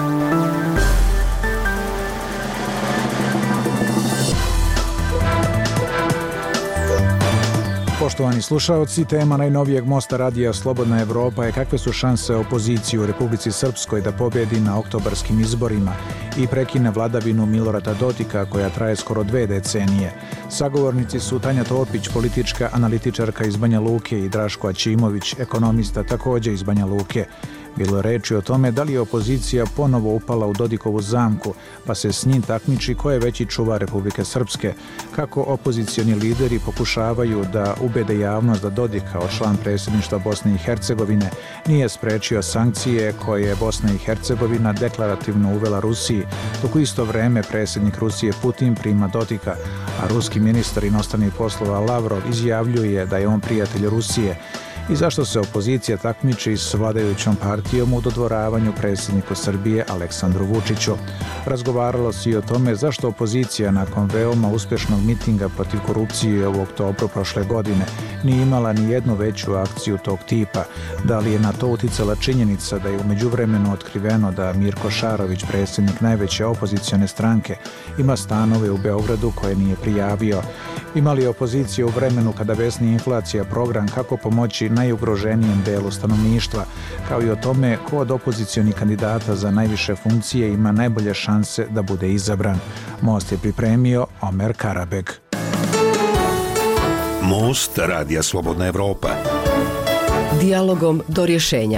Poštovani slušaoci, tema najnovijeg mosta radija Slobodna Evropa je kakve su šanse opozicije u Republici Srpskoj da pobjedi na oktobarskim izborima i prekine vladavinu Milorada Dodika koja traje skoro 2 decenije. Sagovornici su Tanja Topić, politička analitičarka iz Banja Luke, i Draško Aćimović, ekonomista također iz Banja Luke. Bilo je reči o tome da li je opozicija ponovo upala u Dodikovu zamku, pa se s njim takmiči ko je veći čuvar Republike Srpske, kako opozicioni lideri pokušavaju da ubede javnost da Dodik kao član predsjedništva Bosne i Hercegovine nije sprečio sankcije koje je Bosna i Hercegovina deklarativno uvela Rusiji, dok u isto vreme predsjednik Rusije Putin prima Dodika, a ruski ministar inostranih poslova Lavrov izjavljuje da je on prijatelj Rusije, i zašto se opozicija takmiči s vladajućom partijom u dodvoravanju predsjedniku Srbije Aleksandru Vučiću. Razgovaralo se i o tome zašto opozicija nakon veoma uspješnog mitinga protiv korupcije u oktobru prošle godine nije imala ni jednu veću akciju tog tipa. Da li je na to uticala činjenica da je u međuvremenu otkriveno da Mirko Šarović, predsjednik najveće opozicione stranke, ima stanove u Beogradu koje nije prijavio? Ima li opozicija u vremenu kada besni inflacija program kako pomoći najugroženijem delu stanovništva, kao i o tome ko od opozicionih kandidata za najviše funkcije ima najbolje šanse da bude izabran? Most je pripremio Omer Karabeg. Most radija Slobodna Evropa. Dijalogom do rješenja.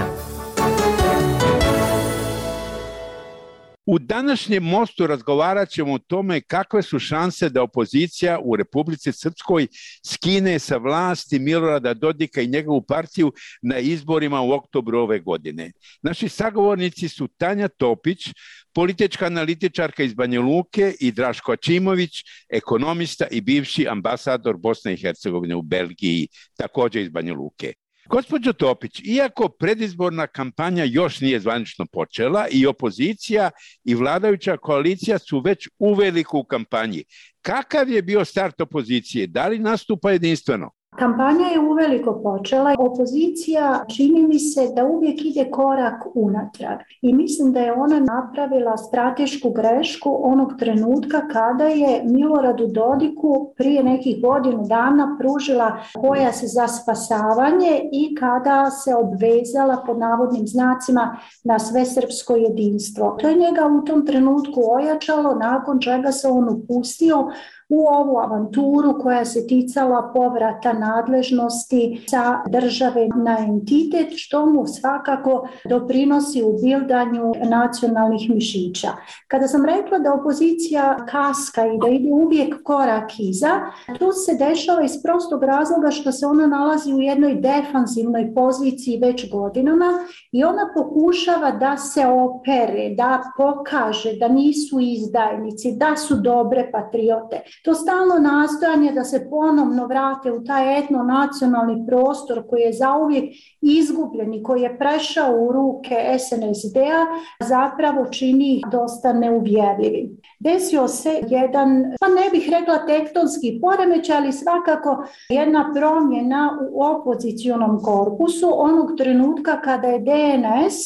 U današnjem mostu razgovarat ćemo o tome kakve su šanse da opozicija u Republici Srpskoj skine sa vlasti Milorada Dodika i njegovu partiju na izborima u oktobru ove godine. Naši sagovornici su Tanja Topić, politička analitičarka iz Banja Luke, i Draško Aćimović, ekonomista i bivši ambasador Bosne i Hercegovine u Belgiji, također iz Banja Luke. Gospođo Topić, iako predizborna kampanja još nije zvanično počela i opozicija i vladajuća koalicija su već uveliko u kampanji, kakav je bio start opozicije? Da li nastupa jedinstveno? Kampanja je uveliko počela. Opozicija, čini mi se, da uvijek ide korak unatrag. I mislim da je ona napravila stratešku grešku onog trenutka kada je Miloradu Dodiku prije nekih godinu dana pružila pojas za spasavanje i kada se obvezala pod navodnim znacima na svesrpsko jedinstvo. To je njega u tom trenutku ojačalo, nakon čega se on upustio u ovu avanturu koja se ticala povrata nadležnosti sa države na entitet, što mu svakako doprinosi u bildanju nacionalnih mišića. Kada sam rekla da opozicija kaska i da ide uvijek korak iza, to se dešava iz prostog razloga što se ona nalazi u jednoj defanzivnoj poziciji već godinama i ona pokušava da se opere, da pokaže da nisu izdajnici, da su dobre patriote. To stalno nastojanje da se ponovno vrate u taj etnonacionalni prostor koji je zauvijek izgubljen i koji je prešao u ruke SNSD-a zapravo čini ih dosta neuvjerljivim. Desio se jedan, pa ne bih rekla tektonski poremećaj, ali svakako jedna promjena u opozicionom korpusu onog trenutka kada je DNS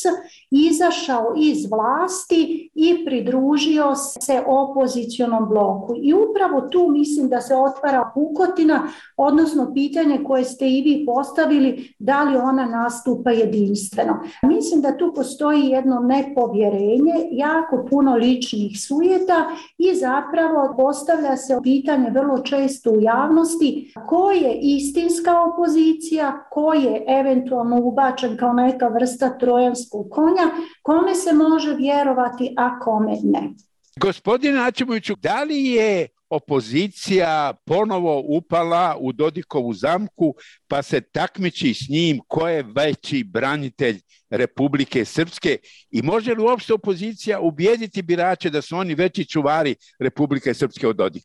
izašao iz vlasti i pridružio se opozicionom bloku. I upravo tu mislim da se otvara pukotina, odnosno pitanje koje ste i vi postavili, da li ona nastupa jedinstveno. Mislim da tu postoji jedno nepovjerenje, jako puno ličnih sujeta i zapravo postavlja se pitanje vrlo često u javnosti ko je istinska opozicija, ko je eventualno ubačen kao neka vrsta trojanskog konja, kome se može vjerovati, a kome ne. Gospodine Aćimoviću, da li je opozicija ponovo upala u Dodikovu zamku pa se takmiči s njim ko je veći branitelj Republike Srpske i može li uopšte opozicija ubijediti birače da su oni veći čuvari Republike Srpske od Dodika?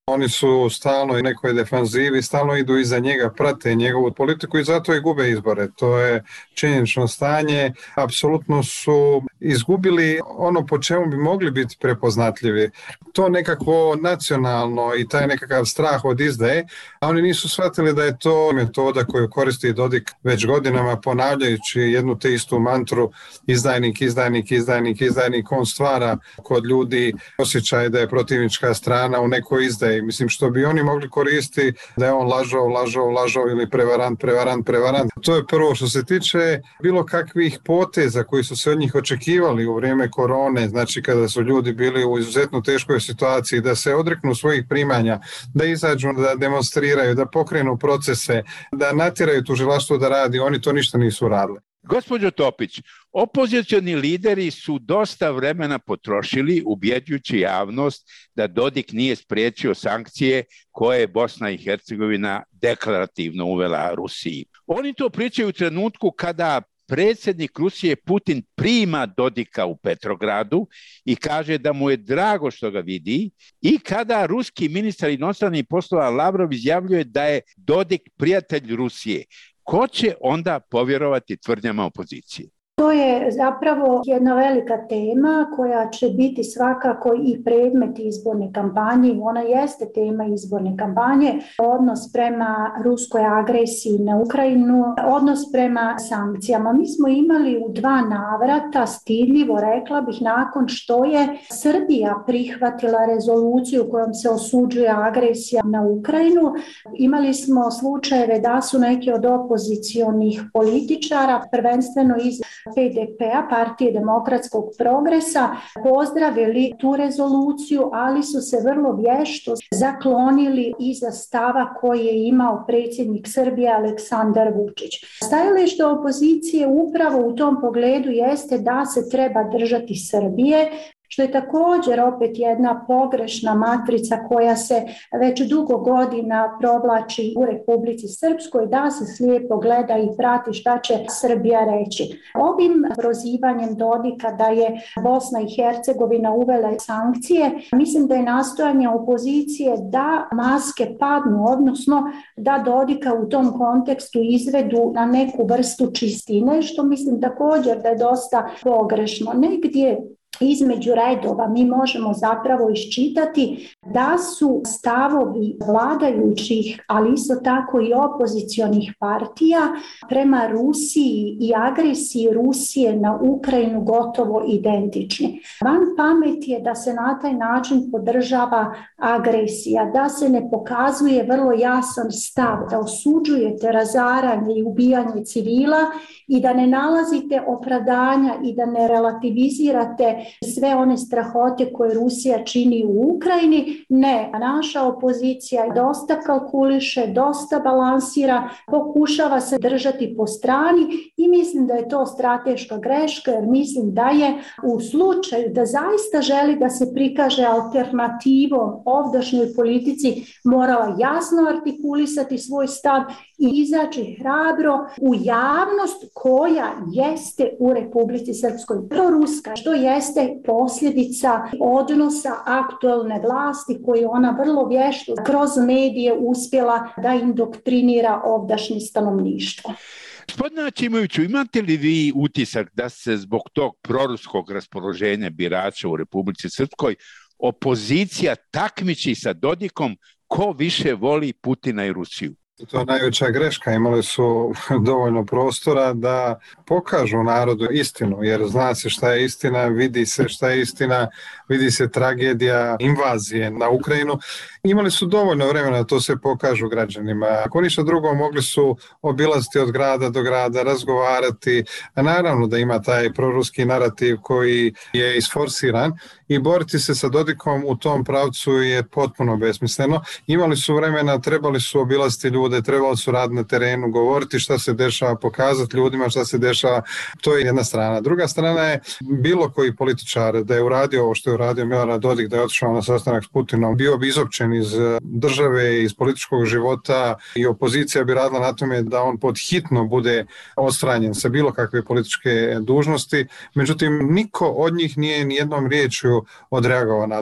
Oni su stalno i nekoj defanzivi, stalno idu iza njega, prate njegovu politiku i zato i gube izbore. To je činjenično stanje. Apsolutno su izgubili ono po čemu bi mogli biti prepoznatljivi. To nekako nacionalno i taj nekakav strah od izdaje, a oni nisu shvatili da je to metoda koju koristi Dodik već godinama ponavljajući jednu te istu mantru izdajnik, izdajnik, izdajnik, izdajnik. On stvara kod ljudi osjećaj da je protivnička strana u nekoj izdaji. Mislim što bi oni mogli koristiti da je on lažov ili prevarant. To je prvo što se tiče bilo kakvih poteza koji su se od njih očekivali u vrijeme korone, znači kada su ljudi bili u izuzetno teškoj situaciji, da se odreknu svojih primanja, da izađu, da demonstriraju, da pokrenu procese, da natjeraju tužilaštvo da radi, oni to ništa nisu radili. Gospođo Topić, opozicioni lideri su dosta vremena potrošili ubjeđujući javnost da Dodik nije spriječio sankcije koje je Bosna i Hercegovina deklarativno uvela Rusiji. Oni to pričaju u trenutku kada predsjednik Rusije Putin prima Dodika u Petrogradu i kaže da mu je drago što ga vidi i kada ruski ministar inostranih poslova Lavrov izjavljuje da je Dodik prijatelj Rusije. Ko će onda povjerovati tvrdnjama opozicije? To je zapravo jedna velika tema koja će biti svakako i predmet izborne kampanje. Ona jeste tema izborne kampanje. Odnos prema ruskoj agresiji na Ukrajinu, odnos prema sankcijama. Mi smo imali u 2 navrata, stidljivo rekla bih, nakon što je Srbija prihvatila rezoluciju kojom se osuđuje agresija na Ukrajinu. Imali smo slučajeve da su neki od opozicionih političara, prvenstveno iz PDP-a, Partije demokratskog progresa, pozdravili tu rezoluciju, ali su se vrlo vješto zaklonili iza stava koji je imao predsjednik Srbije Aleksandar Vučić. Stajalište opozicije upravo u tom pogledu jeste da se treba držati Srbije, što je također opet jedna pogrešna matrica koja se već dugo godina provlači u Republici Srpskoj, da se slijepo gleda i prati šta će Srbija reći. Ovim prozivanjem Dodika da je Bosna i Hercegovina uvela sankcije, mislim da je nastojanje opozicije da maske padnu, odnosno da Dodika u tom kontekstu izvedu na neku vrstu čistine, što mislim također da je dosta pogrešno. Negdje između redova mi možemo zapravo iščitati da su stavovi vladajućih, ali isto tako i opozicionih partija prema Rusiji i agresiji Rusije na Ukrajinu gotovo identični. Van pameti je da se na taj način podržava agresija, da se ne pokazuje vrlo jasan stav, da osuđujete razaranje i ubijanje civila i da ne nalazite opravdanja i da ne relativizirate sve one strahote koje Rusija čini u Ukrajini. Ne, naša opozicija dosta kalkuliše, dosta balansira, pokušava se držati po strani i mislim da je to strateška greška, jer mislim da je u slučaju da zaista želi da se prikaže alternativom ovdašnjoj politici morala jasno artikulisati svoj stav i izaći hrabro u javnost koja jeste u Republici Srpskoj proruska, što jeste posljedica odnosa aktualne vlasti koju ona vrlo vješto kroz medije uspjela da indoktrinira ovdašnje stanovništvo. Gospodine Aćimoviću, imate li vi utisak da se zbog tog proruskog raspoloženja birača u Republici Srpskoj opozicija takmiči sa Dodikom ko više voli Putina i Rusiju? To je najveća greška, imali su dovoljno prostora da pokažu narodu istinu, jer zna se šta je istina, vidi se šta je istina, vidi se tragedija invazije na Ukrajinu. Imali su dovoljno vremena da to se pokažu građanima. Ako ništa drugo, mogli su obilaziti od grada do grada, razgovarati. A naravno da ima taj proruski narativ koji je isforsiran i boriti se sa Dodikom u tom pravcu je potpuno besmisleno. Imali su vremena, trebali su obilaziti ljude, trebali su raditi na terenu, govoriti šta se dešava, pokazati ljudima šta se dešava. To je jedna strana. Druga strana je bilo koji političar da je uradio ovo što je uradio Milorad Dodik, da je otišao na sastanak s Putinom, bio bi izopćen iz države, iz političkog života i opozicija bi radila na tome da on podhitno bude odstranjen sa bilo kakve političke dužnosti. Međutim, niko od njih nije ni jednom riječju odreagovao na to.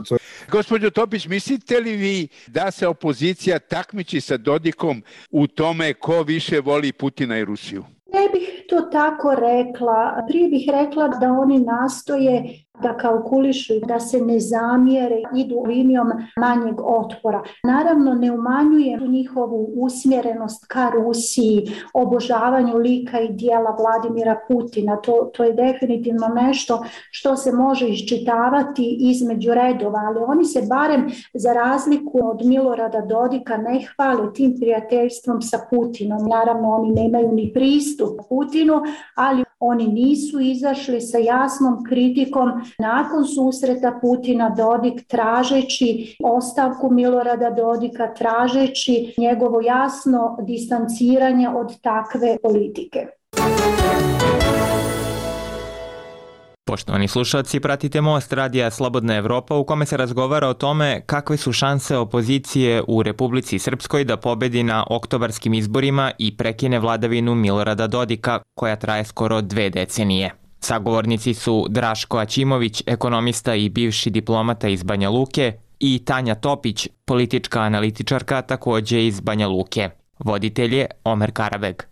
Gospođo Topić, mislite li vi da se opozicija takmiči sa Dodikom u tome ko više voli Putina i Rusiju? Ne bih to tako rekla. Prije bih rekla da oni nastoje da kalkulišu, da se ne zamjere, idu linijom manjeg otpora. Naravno, ne umanjuje njihovu usmjerenost ka Rusiji, obožavanju lika i dijela Vladimira Putina. To je definitivno nešto što se može iščitavati između redova, ali oni se barem za razliku od Milorada Dodika ne hvale tim prijateljstvom sa Putinom. Naravno, oni nemaju ni pristup Putinu, ali oni nisu izašli sa jasnom kritikom nakon susreta Putina-Dodik, tražeći ostavku Milorada Dodika, tražeći njegovo jasno distanciranje od takve politike. Poštovani slušalci, pratite Most radija Slobodna Evropa u kome se razgovara o tome kakve su šanse opozicije u Republici Srpskoj da pobedi na oktobarskim izborima i prekine vladavinu Milorada Dodika, koja traje skoro 2 decenije. Sagovornici su Draško Aćimović, ekonomista i bivši diplomata iz Banja Luke, i Tanja Topić, politička analitičarka takođe iz Banja Luke. Voditelj je Omer Karabeg.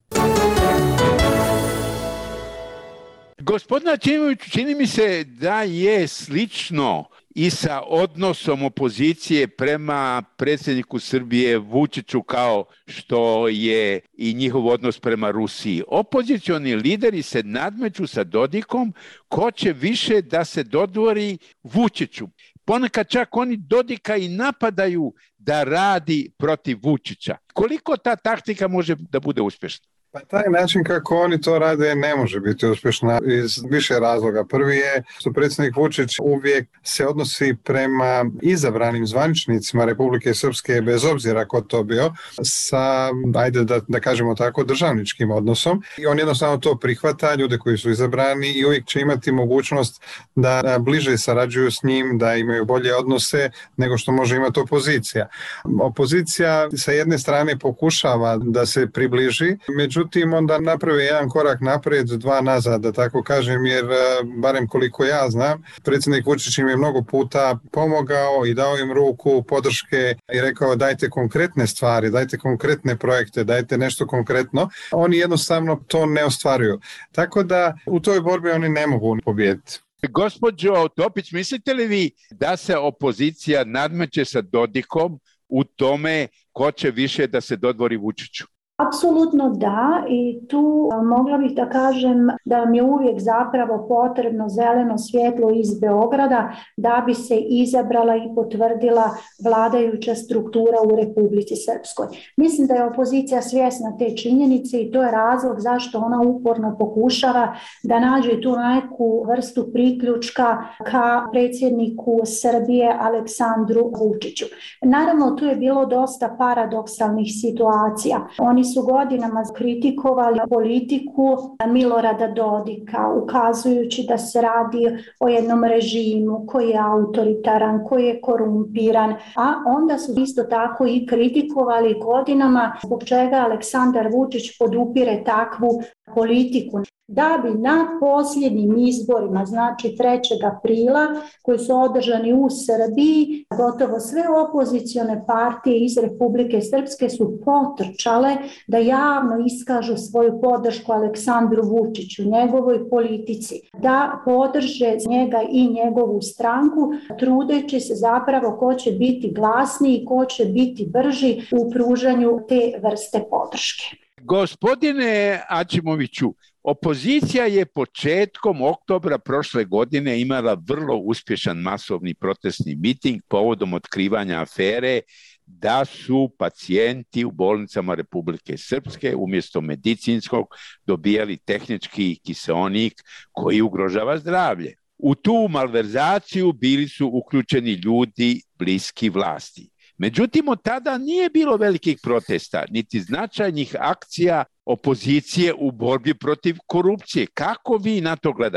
Gospodine Aćimoviću, čini mi se da je slično i sa odnosom opozicije prema predsjedniku Srbije Vučiću kao što je i njihov odnos prema Rusiji. Opozicioni lideri se nadmeću sa Dodikom ko će više da se dodvori Vučiću. Ponekad čak oni Dodika i napadaju da radi protiv Vučića. Koliko ta taktika može da bude uspješna? Pa taj način kako oni to rade ne može biti uspješna iz više razloga. Prvi je što predsjednik Vučić uvijek se odnosi prema izabranim zvaničnicima Republike Srpske, bez obzira ko to bio, sa, ajde da kažemo tako, državničkim odnosom. I on jednostavno to prihvata, ljude koji su izabrani, i uvijek će imati mogućnost da bliže sarađuju s njim, da imaju bolje odnose nego što može imati opozicija. Opozicija sa jedne strane pokušava da se približi, međutim onda napravi jedan korak naprijed, 2 nazad, da tako kažem, jer barem koliko ja znam, predsjednik Vučić im je mnogo puta pomogao i dao im ruku podrške i rekao dajte konkretne stvari, dajte konkretne projekte, dajte nešto konkretno. Oni jednostavno to ne ostvaruju. Tako da u toj borbi oni ne mogu pobijediti. Gospođo Topić, mislite li vi da se opozicija nadmeće sa Dodikom u tome ko će više da se dodvori Vučiću? Apsolutno da, i tu mogla bih da kažem da vam je uvijek zapravo potrebno zeleno svjetlo iz Beograda da bi se izabrala i potvrdila vladajuća struktura u Republici Srpskoj. Mislim da je opozicija svjesna te činjenice i to je razlog zašto ona uporno pokušava da nađe tu neku vrstu priključka ka predsjedniku Srbije Aleksandru Vučiću. Naravno, tu je bilo dosta paradoksalnih situacija. Oni su godinama kritikovali politiku Milorada Dodika, ukazujući da se radi o jednom režimu koji je autoritaran, koji je korumpiran, a onda su isto tako i kritikovali godinama zbog čega Aleksandar Vučić podupire takvu politiku. Da bi na posljednjim izborima, znači 3. aprila, koji su održani u Srbiji, gotovo sve opozicione partije iz Republike Srpske su potrčale da javno iskažu svoju podršku Aleksandru Vučiću, njegovoj politici, da podrže njega i njegovu stranku, trudeći se zapravo ko će biti glasniji, ko će biti brži u pružanju te vrste podrške. Gospodine Aćimoviću, opozicija je početkom oktobra prošle godine imala vrlo uspješan masovni protestni miting povodom otkrivanja afere da su pacijenti u bolnicama Republike Srpske umjesto medicinskog dobijali tehnički kiseonik koji ugrožava zdravlje. U tu malverzaciju bili su uključeni ljudi bliski vlasti. Međutim, od tada nije bilo velikih protesta, niti značajnih akcija opozicije u borbi protiv korupcije. Kako vi na to gledate?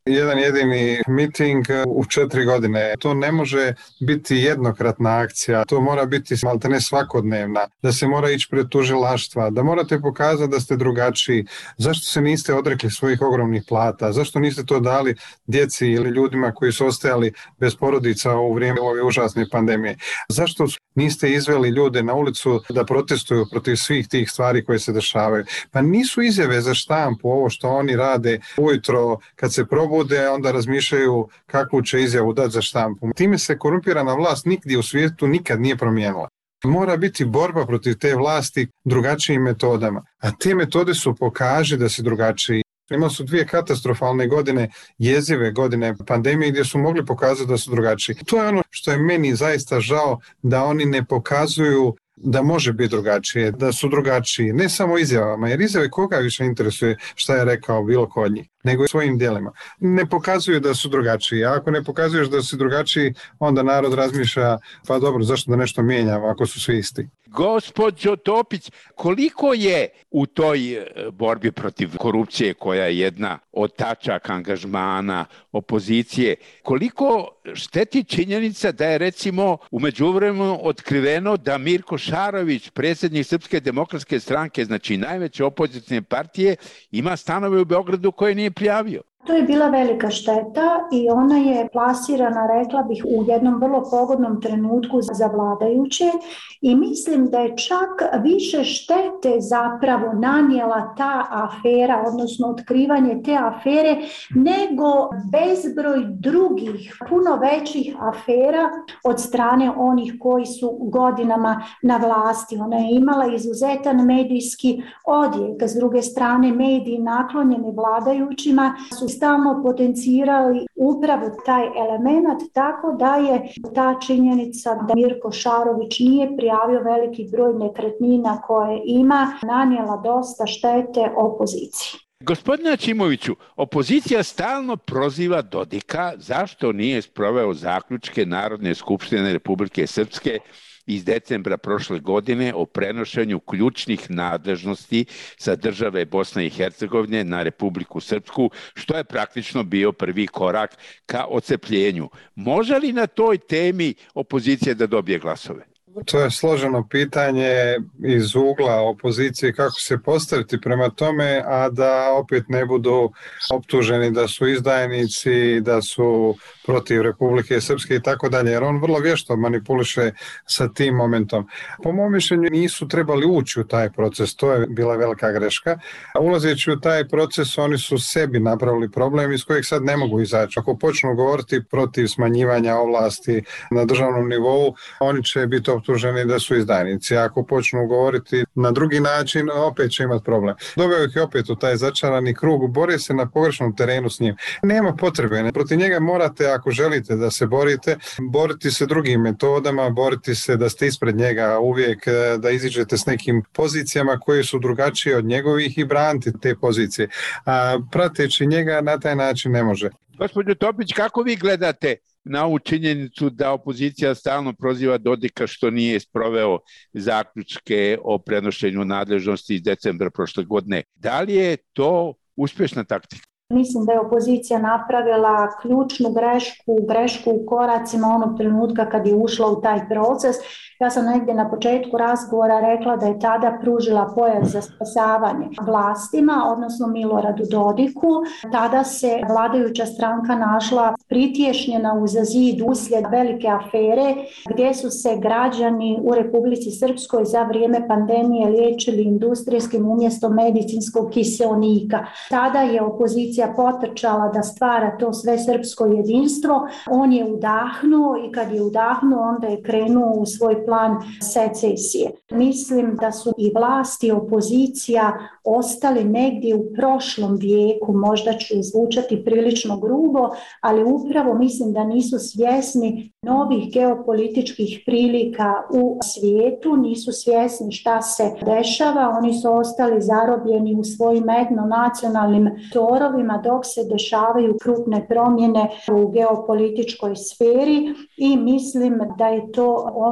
jedan jedini miting u 4 godine. To ne može biti jednokratna akcija, to mora biti maltene svakodnevna, da se mora ići pred tužilaštva, da morate pokazati da ste drugačiji. Zašto se niste odrekli svojih ogromnih plata? Zašto niste to dali djeci ili ljudima koji su ostajali bez porodica u vrijeme ove užasne pandemije? Zašto niste izveli ljude na ulicu da protestuju protiv svih tih stvari koje se dešavaju? Pa nisu izjave za štampu ovo što oni rade ujutro kad se probude, onda razmišljaju kakvu će izjavu dati za štampu. Time se korumpirana vlast nigdje u svijetu nikad nije promijenila. Mora biti borba protiv te vlasti drugačijim metodama. A te metode su pokaži da si drugačiji. Imali su 2 katastrofalne godine, jezive godine pandemije gdje su mogli pokazati da su drugačiji. To je ono što je meni zaista žao, da oni ne pokazuju da može biti drugačije, da su drugačiji, ne samo izjavama, jer izjave koga više interesuje šta je rekao bilo ko od njih, nego i svojim djelima. Ne pokazuju da su drugačiji, a ako ne pokazuješ da si drugačiji, onda narod razmišlja, pa dobro, zašto da nešto mijenjamo ako su svi isti. Gospođo Topić, koliko je u toj borbi protiv korupcije, koja je jedna od tačaka angažmana opozicije, koliko šteti činjenica da je recimo u međuvremenu otkriveno da Mirko Šarović, predsjednik Srpske demokratske stranke, znači najveće opozicione partije, ima stanove u Beogradu koje nije prijavio? To je bila velika šteta i ona je plasirana, rekla bih, u jednom vrlo pogodnom trenutku za vladajuće i mislim da je čak više štete zapravo nanijela ta afera, odnosno otkrivanje te afere, nego bezbroj drugih, puno većih afera od strane onih koji su godinama na vlasti. Ona je imala izuzetan medijski odjek, s druge strane mediji naklonjeni vladajućima su stalno potencirali upravo taj element, tako da je ta činjenica da Mirko Šarović nije prijavio veliki broj nekretnina koje ima nanijela dosta štete opoziciji. Gospodine Aćimoviću, opozicija stalno proziva Dodika zašto nije sproveo zaključke Narodne skupštine Republike Srpske iz decembra prošle godine o prenošenju ključnih nadležnosti sa države Bosne i Hercegovine na Republiku Srpsku, što je praktično bio prvi korak ka ocepljenju. Može li na toj temi opozicija da dobije glasove? To je složeno pitanje iz ugla opozicije kako se postaviti prema tome, a da opet ne budu optuženi da su izdajnici, da su protiv Republike Srpske i tako dalje, jer on vrlo vješto manipuliše sa tim momentom. Po mom mišljenju nisu trebali ući u taj proces, to je bila velika greška. A ulazeći u taj proces oni su sebi napravili problem iz kojeg sad ne mogu izaći. Ako počnu govoriti protiv smanjivanja ovlasti na državnom nivou, oni će biti optuženi da su izdajnici. Ako počnu govoriti na drugi način, opet će imati problem. Doveo ih opet u taj začarani krug, bore se na pogrešnom terenu s njim. Nema potrebe, protiv njega morate, ako želite da se borite, boriti se drugim metodama, boriti se da ste ispred njega uvijek, da iziđete s nekim pozicijama koje su drugačije od njegovih i braniti te pozicije. A prateći njega na taj način ne može. Gospođo Topić, kako vi gledate na ovu činjenicu da opozicija stalno proziva Dodika što nije sproveo zaključke o prenošenju nadležnosti iz decembra prošle godine? Da li je to uspješna taktika? Mislim da je opozicija napravila ključnu grešku u koracima onog trenutka kad je ušla u taj proces. Ja sam negdje na početku razgovora rekla da je tada pružila pojas za spasavanje vlastima, odnosno Miloradu Dodiku. Tada se vladajuća stranka našla pritješnjena uza zid uslijed velike afere gdje su se građani u Republici Srpskoj za vrijeme pandemije liječili industrijskim umjesto medicinskog kiseonika. Tada je opozicija potrčala da stvara to sve srpsko jedinstvo. On je udahnuo i kad je udahnuo onda je krenuo u svoj plan secesije. Mislim da su i vlast i opozicija ostali negdje u prošlom vijeku, možda ću zvučati prilično grubo, ali upravo mislim da nisu svjesni novih geopolitičkih prilika u svijetu, nisu svjesni šta se dešava, oni su ostali zarobljeni u svojim etnonacionalnim torovima dok se dešavaju krupne promjene u geopolitičkoj sferi i mislim da je to ono što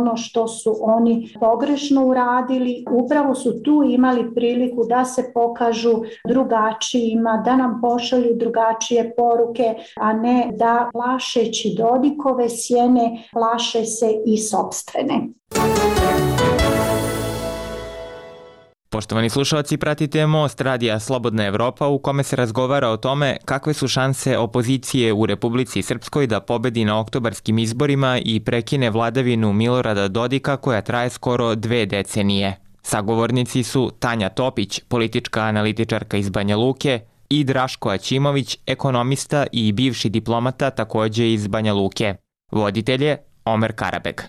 što su oni pogrešno uradili. Upravo su tu imali priliku da se pokažu drugačijima, da nam pošalju drugačije poruke, a ne da plašeći Dodikove sjene plaše se i sopstvene. Poštovani slušalci, pratite Most radija Slobodna Evropa u kome se razgovara o tome kakve su šanse opozicije u Republici Srpskoj da pobedi na oktobarskim izborima i prekine vladavinu Milorada Dodika koja traje skoro 2 decenije. Sagovornici su Tanja Topić, politička analitičarka iz Banja Luke, i Draško Aćimović, ekonomista i bivši diplomata takođe iz Banja Luke. Voditelj je Omer Karabeg.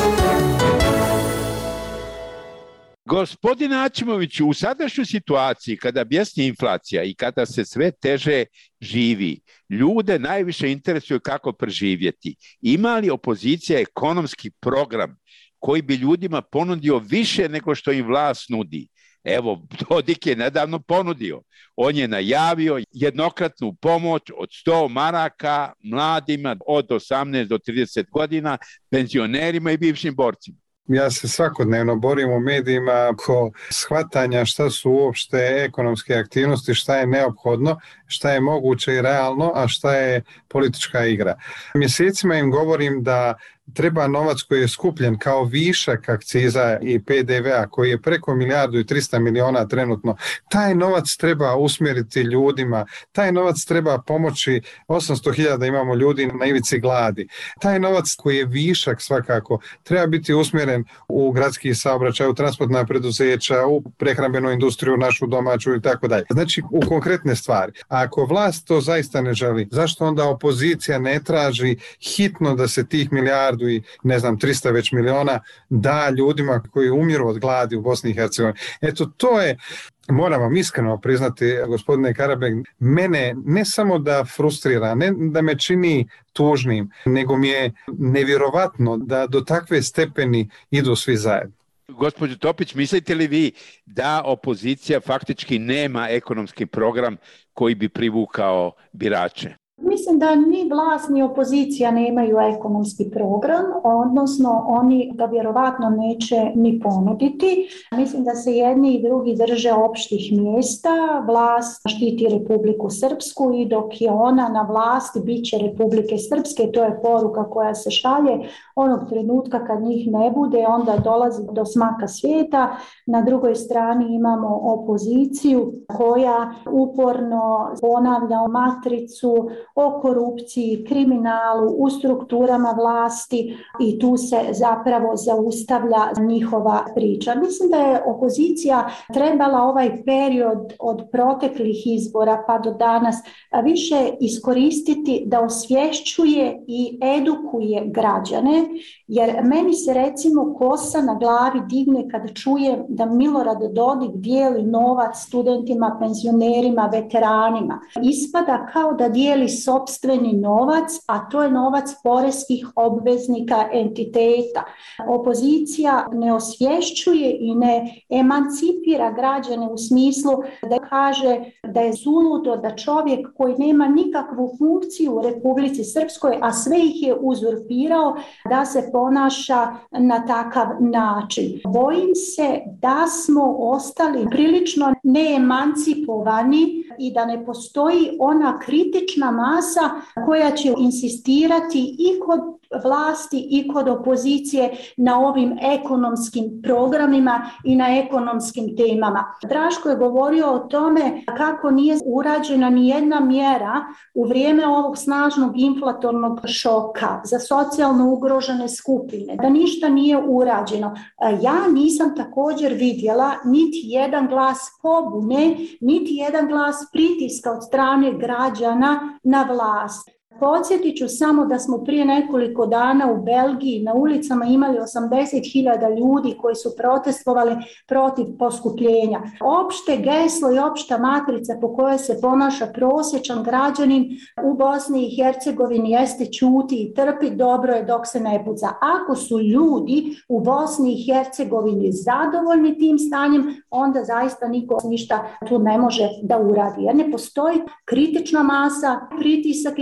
Gospodine Aćimoviću, u sadašnjoj situaciji kada bjesni inflacija i kada se sve teže živi, ljude najviše interesuje kako preživjeti. Ima li opozicija ekonomski program koji bi ljudima ponudio više nego što im vlast nudi? Evo, Dodik je nedavno ponudio. On je najavio jednokratnu pomoć od 100 maraka mladima od 18 do 30 godina, penzionerima i bivšim borcima. Ja se svakodnevno borim u medijima oko shvatanja šta su uopšte ekonomske aktivnosti, šta je neophodno, šta je moguće i realno, a šta je politička igra. Mjesecima im govorim da treba novac koji je skupljen kao višak akciza i PDV-a koji je preko 1.300 miliona trenutno. Taj novac treba usmjeriti ljudima, taj novac treba pomoći 800.000 imamo ljudi na ivici gladi. Taj novac koji je višak svakako treba biti usmjeren u gradski saobraćaj, u transportna preduzeća, u prehrambenu industriju, našu domaću i tako dalje. Znači u konkretne stvari. A ako vlast to zaista ne želi, zašto onda opozicija ne traži hitno da se tih milijardu i 300 već miliona da ljudima koji umiru od gladi u Bosni i Hercegovini? Eto, to je, moram vam iskreno priznati, gospodine Karabeg, mene ne samo da frustrira, ne da me čini tužnim, nego mi je nevjerovatno da do takve stepeni idu svi zajedno. Gospođo Topić, mislite li vi da opozicija faktički nema ekonomski program koji bi privukao birače? Mislim da ni vlast ni opozicija nemaju ekonomski program, odnosno oni ga vjerovatno neće ni ponuditi. Mislim da se jedni i drugi drže opštih mjesta. Vlast štiti Republiku Srpsku i dok je ona na vlasti bit će Republike Srpske. To je poruka koja se šalje. Onog trenutka kad njih ne bude, onda dolazi do smaka svijeta. Na drugoj strani imamo opoziciju koja uporno ponavlja matricu o korupciji, kriminalu, u strukturama vlasti i tu se zapravo zaustavlja njihova priča. Mislim da je opozicija trebala ovaj period od proteklih izbora pa do danas više iskoristiti da osvješćuje i edukuje građane, jer meni se recimo kosa na glavi digne kad čujem da Milorad Dodik dijeli novac studentima, penzionerima, veteranima. Ispada kao da dijeli sopstveni novac, a to je novac poreskih obveznika entiteta. Opozicija ne osvješćuje i ne emancipira građane u smislu da kaže da je suludo da čovjek koji nema nikakvu funkciju u Republici Srpskoj, a sve ih je uzurpirao, da se ponaša na takav način. Bojim se da smo ostali prilično neemancipovani i da ne postoji ona kritična masa koja će insistirati i kod vlasti i kod opozicije na ovim ekonomskim programima i na ekonomskim temama. Draško je govorio o tome kako nije urađena ni jedna mjera u vrijeme ovog snažnog inflatornog šoka za socijalno ugrožene skupine, da ništa nije urađeno. Ja nisam također vidjela niti jedan glas pobune, niti jedan glas pritiska od strane građana na vlast. Podsjetit ću samo da smo prije nekoliko dana u Belgiji na ulicama imali 80.000 ljudi koji su protestovali protiv poskupljenja. Opšte geslo i opšta matrica po kojoj se ponaša prosječan građanin u Bosni i Hercegovini jeste ćuti i trpi, dobro je dok se ne puca. Ako su ljudi u Bosni i Hercegovini zadovoljni tim stanjem, onda zaista niko ništa tu ne može da uradi. Jer ne postoji kritična masa, pritisak iznutra,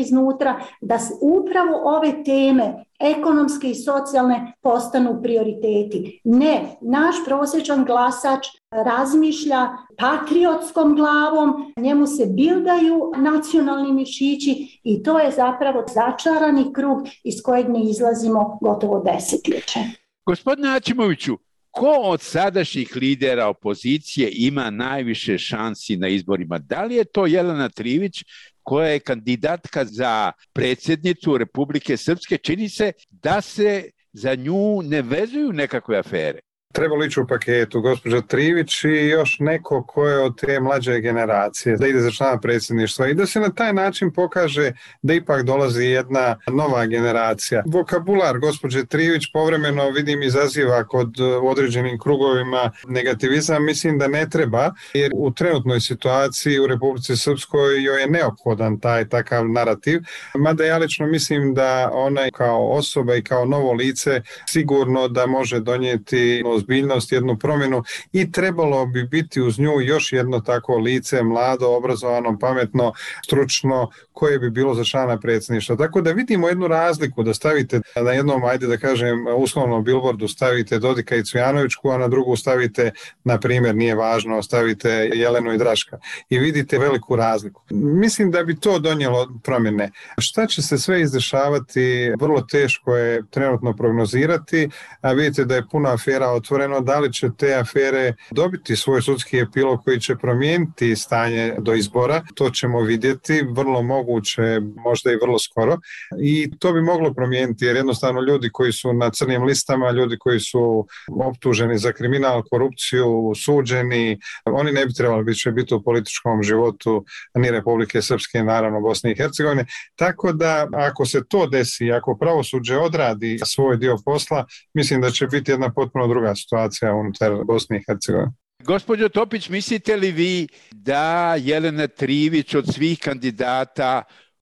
sutra, da upravo ove teme ekonomske i socijalne postanu prioriteti. Ne, naš prosječan glasač razmišlja patriotskom glavom, njemu se bildaju nacionalni mišići i to je zapravo začarani krug iz kojeg ne izlazimo gotovo desetljeće. Gospodine Aćimoviću, ko od sadašnjih lidera opozicije ima najviše šansi na izborima? Da li je to Jelena Trivić, koja je kandidatka za predsjednicu Republike Srpske? Čini se da se za nju ne vezuju nekakve afere. Trebalo ići u paketu gospođa Trivić i još neko ko je od te mlađe generacije, da ide za člana predsjedništva i da se na taj način pokaže da ipak dolazi jedna nova generacija. Vokabular gospođe Trivić povremeno vidim izaziva kod određenim krugovima negativizam, mislim da ne treba, jer u trenutnoj situaciji u Republici Srpskoj joj je neophodan taj takav narativ, mada ja lično mislim da ona kao osoba i kao novo lice sigurno da može donijeti ozbiljnost, jednu promjenu i trebalo bi biti uz nju još jedno tako lice, mlado, obrazovano, pametno, stručno, koje bi bilo za člana predsjedništva. Tako da vidimo jednu razliku, da stavite na jednom, ajde da kažem, uslovnom bilbordu stavite Dodika i Cvijanovićku, a na drugu stavite, na primjer, nije važno, stavite Jelenu i Draška. I vidite veliku razliku. Mislim da bi to donijelo promjene. Šta će se sve izdešavati, vrlo teško je trenutno prognozirati, a vidite da je puno afera otvoreno, da li će te afere dobiti svoj sudski epilog koji će promijeniti stanje do izbora, to ćemo vidjeti, vrlo moguće, možda i vrlo skoro, i to bi moglo promijeniti, jer jednostavno ljudi koji su na crnim listama, ljudi koji su optuženi za kriminal, korupciju, suđeni, oni ne bi trebali biti u političkom životu ni Republike Srpske, naravno Bosne i Hercegovine, tako da ako se to desi, ako pravosuđe odradi svoj dio posla, mislim da će biti jedna potpuno druga situacija unutar Bosne i Hercegovine. Gospođo Topić, mislite li vi da Jelena Trivić od svih kandidata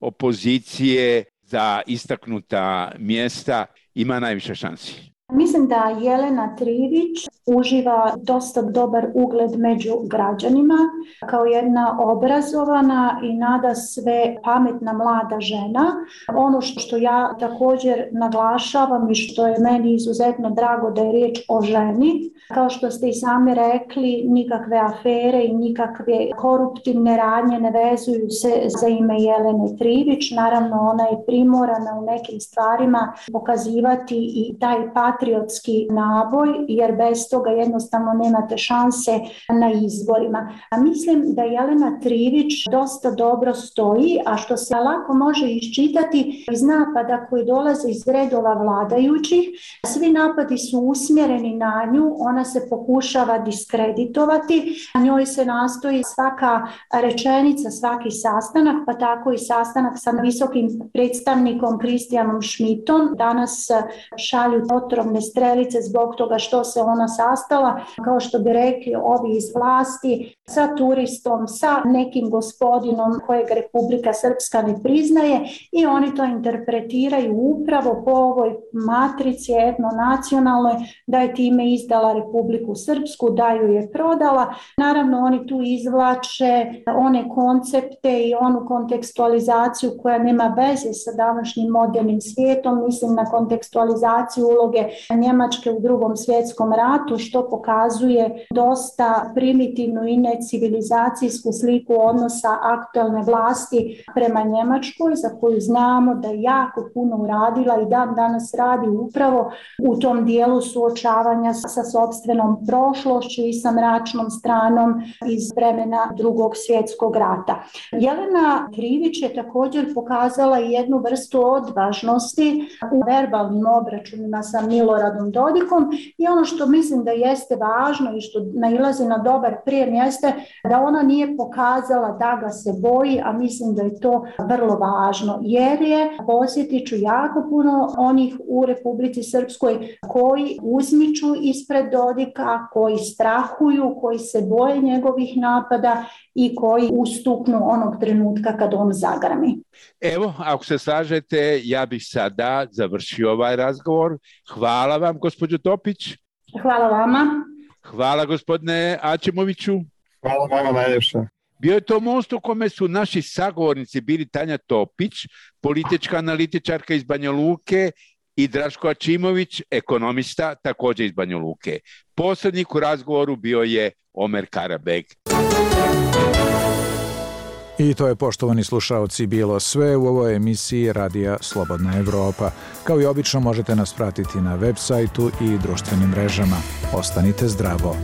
opozicije za istaknuta mjesta ima najviše šansi? Mislim da Jelena Trivić uživa dosta dobar ugled među građanima kao jedna obrazovana i nadasve pametna mlada žena. Ono što ja također naglašavam i što je meni izuzetno drago da je riječ o ženi, kao što ste i sami rekli, nikakve afere i nikakve koruptivne radnje ne vezuju se za ime Jelene Trivić. Naravno, ona je primorana u nekim stvarima pokazivati i taj patriotski naboj, jer bez toga jednostavno nemate šanse na izborima. Mislim da Jelena Trivić dosta dobro stoji, a što se lako može iščitati iz napada koji dolaze iz redova vladajućih. Svi napadi su usmjereni na nju, ona se pokušava diskreditovati, a njoj se nastoji svaka rečenica, svaki sastanak, pa tako i sastanak sa visokim predstavnikom Kristijanom Šmitom. Danas šalju otrovne strelice zbog toga što se ona sastala, kao što bi rekli ovi iz vlasti, sa turistom, sa nekim gospodinom kojeg Republika Srpska ne priznaje, i oni to interpretiraju upravo po ovoj matrici etnonacionalnoj, da je time izdala Republiku Srpsku, da ju je prodala. Naravno, oni tu izvlače one koncepte i onu kontekstualizaciju koja nema veze sa današnjim modernim svijetom. Mislim na kontekstualizaciju uloge Njemačke u Drugom svjetskom ratu, što pokazuje dosta primitivnu i necivilizacijsku sliku odnosa aktualne vlasti prema Njemačkoj, za koju znamo da je jako puno uradila i dan danas radi upravo u tom dijelu suočavanja sa sopstvenom prošlošću i sa mračnom stranom iz vremena Drugog svjetskog rata. Jelena Trivić je također pokazala i jednu vrstu odvažnosti u verbalnim obračunima sa Miloradom Dodikom, i ono što mislim da jeste važno i što nailazi na dobar prijem jeste da ona nije pokazala da ga se boji, a mislim da je to vrlo važno, jer je, posjetit ću, jako puno onih u Republici Srpskoj koji uzmiču ispred Dodika, koji strahuju, koji se boje njegovih napada i koji ustuknu onog trenutka kad on zagrami. Evo, ako se slažete, ja bih sada završio ovaj razgovor. Hvala vam, gospođo Topić. Hvala vama. Hvala, gospodine Aćimoviću. Hvala vama najljepše. Bio je to most u kome su naši sagovornici bili Tanja Topić, politička analitičarka iz Banja Luke, i Draško Ačimović, ekonomista, također iz Banja Luke. Posrednik u razgovoru bio je Omer Karabeg. I to je, poštovani slušaoci, bilo sve u ovoj emisiji Radija Slobodna Evropa. Kao i obično možete nas pratiti na web sajtu i društvenim mrežama. Ostanite zdravo.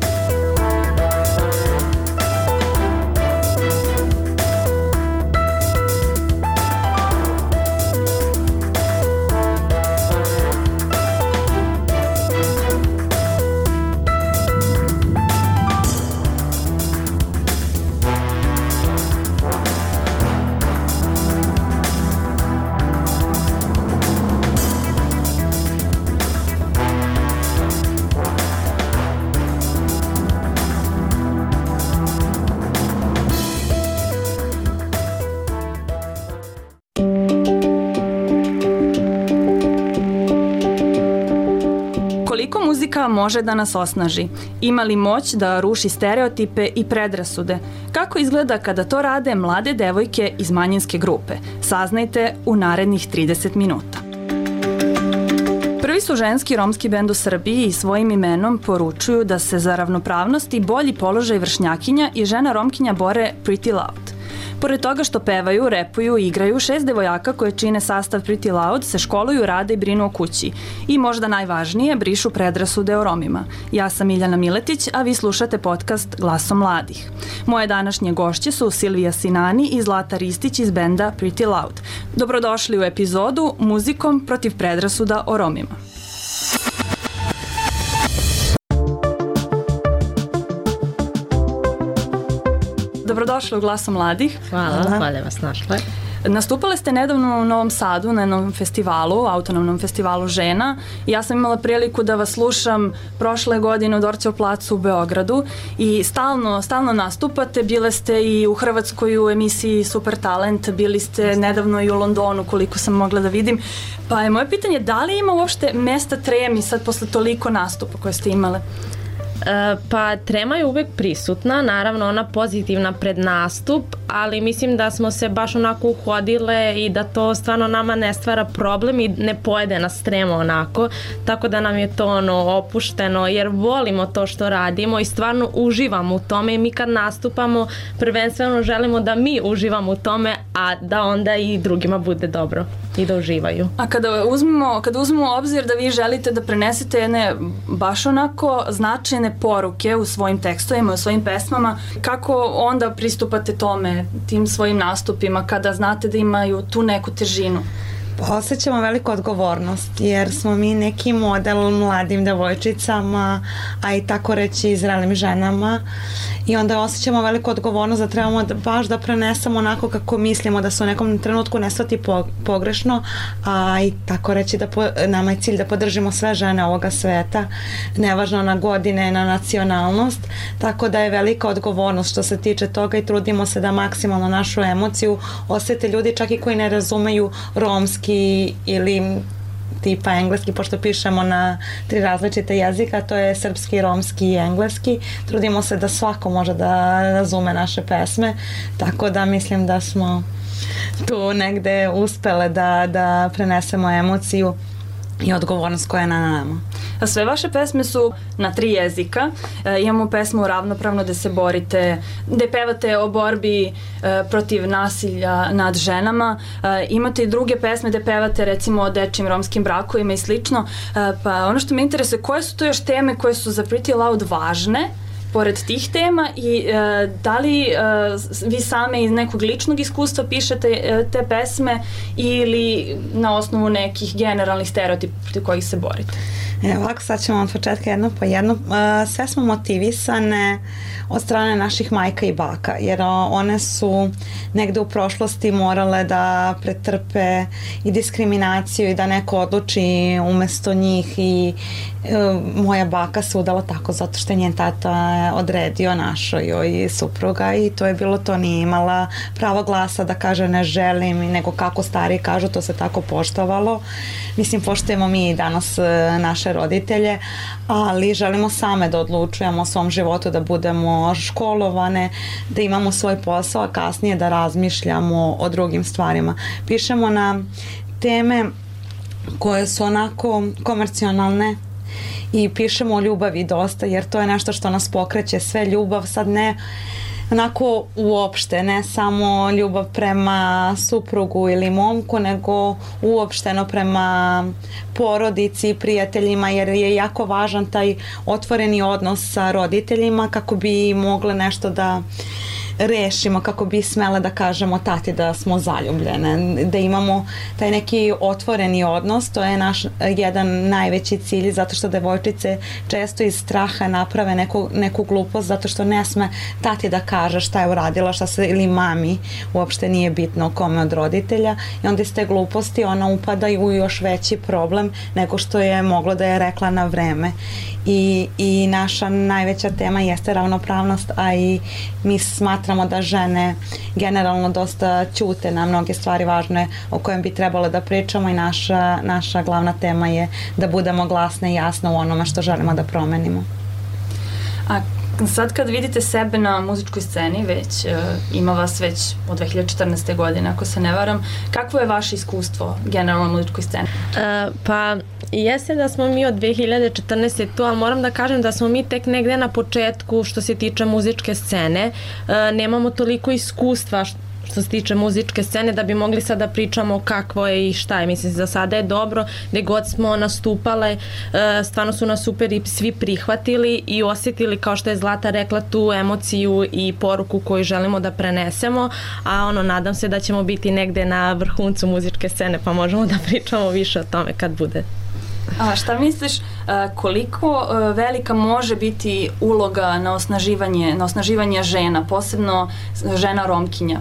Muzika može da nas osnaži. Ima li moć da ruši stereotipe i predrasude? Kako izgleda kada to rade mlade devojke iz manjinske grupe? Saznajte u narednih 30 minuta. Prvi su ženski romski bend u Srbiji i svojim imenom poručuju da se za ravnopravnost i bolji položaj vršnjakinja i žena Romkinja bore Pretty Loud. Pored toga što pevaju, repuju i igraju, 6 devojaka koje čine sastav Pretty Loud se školuju, rade i brinu o kući. I možda najvažnije, brišu predrasude o Romima. Ja sam Miljana Miletić, a vi slušate podcast Glasom mladih. Moje današnje gošće su Silvija Sinani i Zlata Ristić iz benda Pretty Loud. Dobrodošli u epizodu Muzikom protiv predrasuda o Romima. Dobrodošli u Glasu mladih. Hvala, hvala vas našle. Nastupale ste nedavno u Novom Sadu na jednom festivalu, autonomnom festivalu žena. Ja sam imala priliku da vas slušam prošle godine u Dorćevu placu u Beogradu i stalno nastupate. Bile ste i u Hrvatskoj u emisiji Super Talent, bili ste nedavno i u Londonu koliko sam mogla da vidim. Pa je moje pitanje, da li ima uopšte mesta tremi sad posle toliko nastupa koje ste imale? Pa trema je uvek prisutna, naravno ona pozitivna pred nastup, ali mislim da smo se baš onako uhodile i da to stvarno nama ne stvara problem i ne pojede nas trema onako, tako da nam je to opušteno jer volimo to što radimo i stvarno uživamo u tome i mi kad nastupamo prvenstveno želimo da mi uživamo u tome, a da onda i drugima bude dobro i da uživaju. A kada uzmemo obzir da vi želite da prenesete jedne baš onako značajne poruke u svojim tekstovima, u svojim pesmama, kako onda pristupate tome, tim svojim nastupima, kada znate da imaju tu neku težinu? Osjećamo veliku odgovornost jer smo mi neki model mladim devojčicama, a i tako reći zrelim ženama i onda osjećamo veliku odgovornost da trebamo baš da prenesemo onako kako mislimo, da se u nekom trenutku ne shvati pogrešno, a i tako reći da nama je cilj da podržimo sve žene ovoga sveta, nevažno na godine, na nacionalnost, tako da je velika odgovornost što se tiče toga i trudimo se da maksimalno našu emociju osjete ljudi čak i koji ne razumeju romski ili tipa engleski, pošto pišemo na 3 različite jezika, to je srpski, romski i engleski. Trudimo se da svako može da razume naše pesme, tako da mislim da smo tu negde uspele da prenesemo emociju i odgovornost koja je na nama. A sve vaše pesme su na 3 jezika. Imamo pesmu Ravnopravno gde se borite, gde pevate o borbi protiv nasilja nad ženama. Imate i druge pesme gde pevate recimo o dečijim romskim brakovima i slično. Pa ono što me interesuje, koje su to još teme koje su za Pretty Loud važne pored tih tema i da li vi same iz nekog ličnog iskustva pišete te pesme ili na osnovu nekih generalnih stereotipa protiv kojih se borite? Ovako, sad ćemo od početka jedno po jedno. Sve smo motivisane od strane naših majka i baka, jer one su negde u prošlosti morale da pretrpe i diskriminaciju i da neko odluči umesto njih i moja baka se udala tako zato što je njen tata je odredio našoj joj supruga i to je bilo to, nije imala pravo glasa da kaže ne želim, nego kako stari kažu, to se tako poštovalo. Mislim, poštujemo mi i danas naše roditelje, ali želimo same da odlučujemo o svom životu, da budemo školovane, da imamo svoj posao, a kasnije da razmišljamo o drugim stvarima. Pišemo na teme koje su onako komercionalne i pišemo o ljubavi dosta, jer to je nešto što nas pokreće, sve ljubav, sad ne onako uopšte, ne samo ljubav prema suprugu ili momku, nego uopšteno prema porodici, prijateljima, jer je jako važan taj otvoreni odnos sa roditeljima kako bi mogle nešto da rešimo, kako bi smele da kažemo tati da smo zaljubljene, da imamo taj neki otvoreni odnos, to je naš jedan najveći cilj, zato što devojčice često iz straha naprave neku glupost, zato što ne sme tati da kaže šta je uradila, šta se, ili mami, uopšte nije bitno kome od roditelja, i onda iz te gluposti ona upada u još veći problem nego što je moglo da je rekla na vreme. I naša najveća tema jeste ravnopravnost, a i mi smatramo da žene generalno dosta ćute na mnoge stvari važne o kojem bi trebalo da pričamo i naša glavna tema je da budemo glasne i jasne u onome što želimo da promenimo. A sad kad vidite sebe na muzičkoj sceni, ima vas već od 2014. godine, ako se ne varam, kakvo je vaše iskustvo generalno na muzičkoj sceni? Pa jeste da smo mi od 2014. tu, ali moram da kažem da smo mi tek negde na početku što se tiče muzičke scene. Nemamo toliko iskustva što se tiče muzičke scene da bi mogli sad da pričamo kakvo je i šta je. Mislim, za sada je dobro, gde god smo nastupale, stvarno su nas super i svi prihvatili i osjetili, kao što je Zlata rekla, tu emociju i poruku koju želimo da prenesemo, a nadam se da ćemo biti negde na vrhuncu muzičke scene, pa možemo da pričamo više o tome kad bude. A šta misliš, koliko velika može biti uloga na osnaživanje žena, posebno žena Romkinja?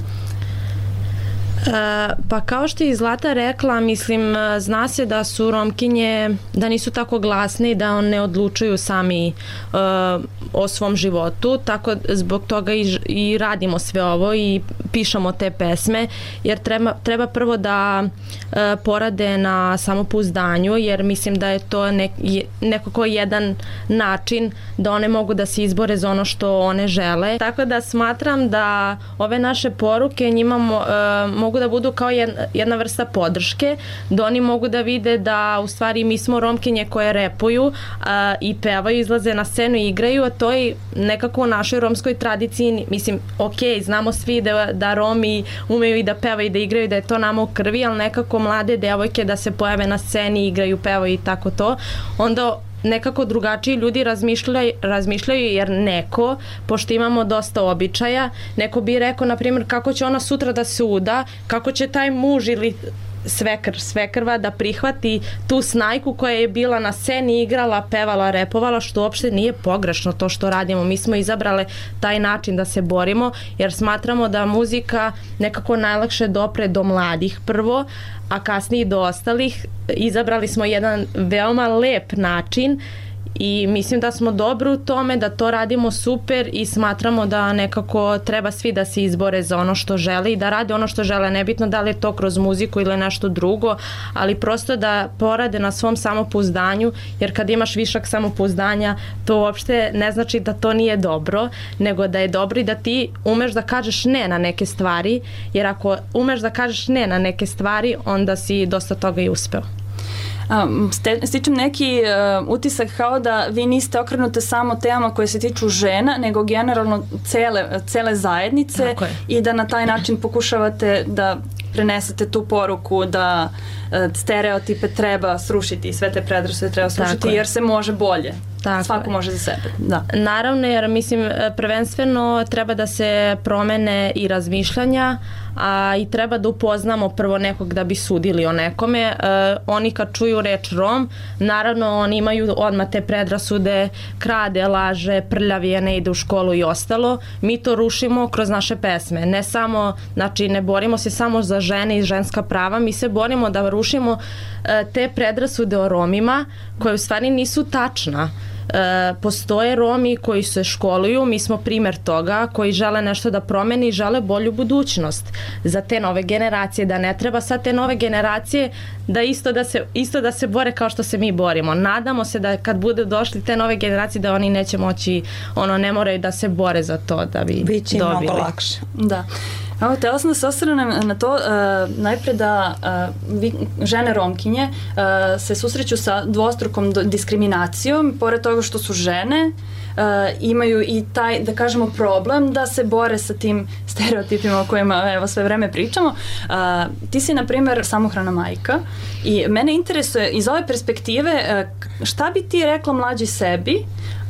Pa kao što je Zlata rekla, mislim, zna se da su Romkinje, da nisu tako glasne i da ne odlučuju sami o svom životu, tako zbog toga i radimo sve ovo i pišemo te pesme, jer treba prvo da porade na samopouzdanju, jer mislim da je to nekako jedan način da one mogu da se izbore za ono što one žele. Tako da smatram da ove naše poruke njima mogu da budu kao jedna vrsta podrške, da oni mogu da vide da u stvari mi smo Romkinje koje repuju i pevaju, izlaze na scenu i igraju, a to je nekako u našoj romskoj tradiciji, mislim, znamo svi da Romi umeju i da pevaju i da igraju, da je to nama u krvi, ali nekako mlade devojke da se pojave na sceni, igraju, pevaju i tako to, onda nekako drugačiji ljudi razmišljaju, jer neko, pošto imamo dosta običaja, neko bi rekao, na primjer, kako će ona sutra da se uda, kako će taj muž ili svekrva da prihvati tu snajku koja je bila na sceni, igrala, pevala, repovala, što uopšte nije pogrešno to što radimo. Mi smo izabrale taj način da se borimo, jer smatramo da muzika nekako najlakše dopre do mladih prvo, a kasnije do ostalih. Izabrali smo jedan veoma lep način i mislim da smo dobro u tome, da to radimo super i smatramo da nekako treba svi da se izbore za ono što žele i da rade ono što žele, nebitno da li je to kroz muziku ili nešto drugo, ali prosto da porade na svom samopouzdanju, jer kad imaš višak samopouzdanja, to uopšte ne znači da to nije dobro, nego da je dobro i da ti umeš da kažeš ne na neke stvari, jer ako umeš da kažeš ne na neke stvari, onda si dosta toga i uspeo. Stičem neki utisak kao da vi niste okrenute samo temama koje se tiču žena, nego generalno cele zajednice i da na taj način pokušavate da prenesete tu poruku da stereotipe treba srušiti i sve te predrasude treba srušiti jer se može bolje. Svako može za sebe. Da. Naravno, jer mislim prvenstveno treba da se promene i razmišljanja, a i treba da upoznamo prvo nekog da bi sudili o nekome. Oni kad čuju reč Rom, naravno oni imaju odmah te predrasude, krade, laže, prljavije, ne ide u školu i ostalo. Mi to rušimo kroz naše pesme. Ne samo, znači ne borimo se samo za žene i ženska prava, mi se borimo da rušimo te predrasude o Romima koje u stvari nisu tačna. Postoje Romi koji se školuju, mi smo primer toga, koji žele nešto da promeni, žele bolju budućnost za te nove generacije, da ne treba sad te nove generacije da isto da se bore kao što se mi borimo. Nadamo se da kad bude došli te nove generacije da oni neće moći, ne moraju da se bore za to da bi biće dobili. Mnogo lakše. Da. Evo, htjela sam da se osvrnem na to, najpre da žene Romkinje se susreću sa dvostrukom diskriminacijom, pored toga što su žene, imaju i taj, da kažemo, problem da se bore sa tim stereotipima o kojima evo sve vreme pričamo. Ti si, na primjer, samohrana majka i mene interesuje iz ove perspektive šta bi ti rekla mlađi sebi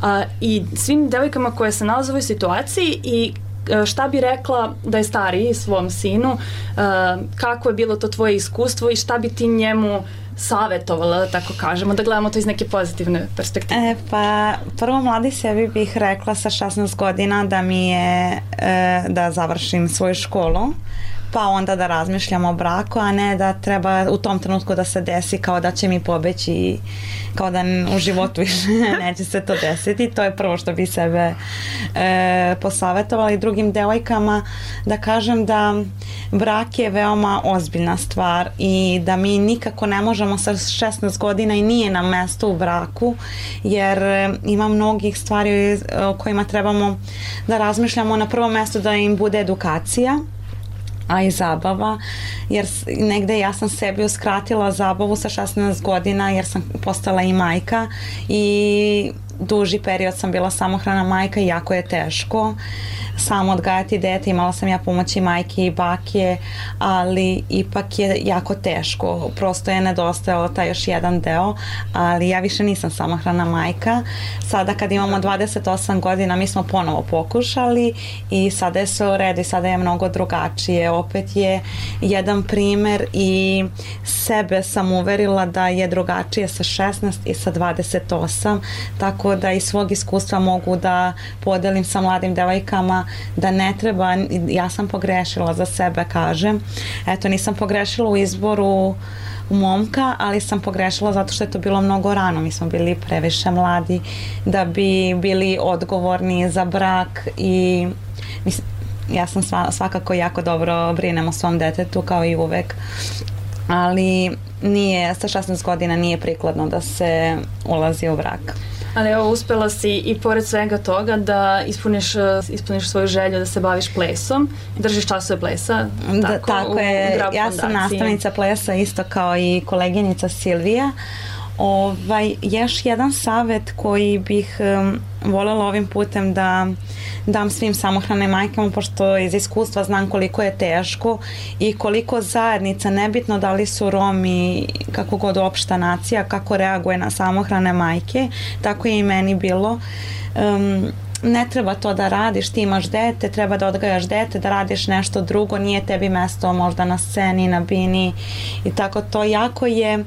i svim devojkama koje se nalaze u ovoj situaciji i šta bi rekla da je stariji svom sinu, kako je bilo to tvoje iskustvo i šta bi ti njemu savjetovala, da tako kažemo, da gledamo to iz neke pozitivne perspektive? Pa prvo mladi sebi bih rekla sa 16 godina da mi je da završim svoju školu, pa onda da razmišljam o braku, a ne da treba u tom trenutku da se desi kao da će mi pobeći, kao da u životu više neće se to desiti. To je prvo što bi sebe posavjetovala i drugim devojkama da kažem da brak je veoma ozbiljna stvar i da mi nikako ne možemo sa 16 godina i nije nam mesto u braku jer ima mnogih stvari o kojima trebamo da razmišljamo. Na prvom mjestu da im bude edukacija, a i zabava, jer negde ja sam sebi uskratila zabavu sa 16 godina jer sam postala i majka i duži period sam bila samohrana majka i jako je teško samo odgajati dete, imala sam ja pomoći majke i bake, ali ipak je jako teško, prosto je nedostajalo taj još jedan deo, ali ja više nisam samohrana majka. Sada kad imamo 28 godina mi smo ponovo pokušali i sada je sve u redu i sada je mnogo drugačije, opet je jedan primer i sebe sam uverila da je drugačije sa 16 i sa 28, tako da iz svog iskustva mogu da podelim sa mladim devojkama da ne treba, ja sam pogrešila za sebe, kažem. Eto, nisam pogrešila u izboru momka, ali sam pogrešila zato što je to bilo mnogo rano. Mi smo bili previše mladi da bi bili odgovorni za brak i ja sam svakako jako dobro brinem o svom detetu kao i uvek. Ali sa 16 godina nije prikladno da se ulazi u brak. Ali evo, uspela si i pored svega toga da ispuniš svoju želju da se baviš plesom, držiš časove plesa. Tako je, ja sam nastavnica plesa isto kao i koleginica Silvija. Još jedan savjet koji bih voljela ovim putem da dam svim samohranim majkama, pošto iz iskustva znam koliko je teško i koliko zajednica, nebitno da li su Romi, kako god opšta nacija, kako reaguje na samohrane majke, tako je i meni bilo. Ne treba to da radiš, ti imaš dete, treba da odgajaš dete, da radiš nešto drugo, nije tebi mesto možda na sceni, na bini i tako to. Jako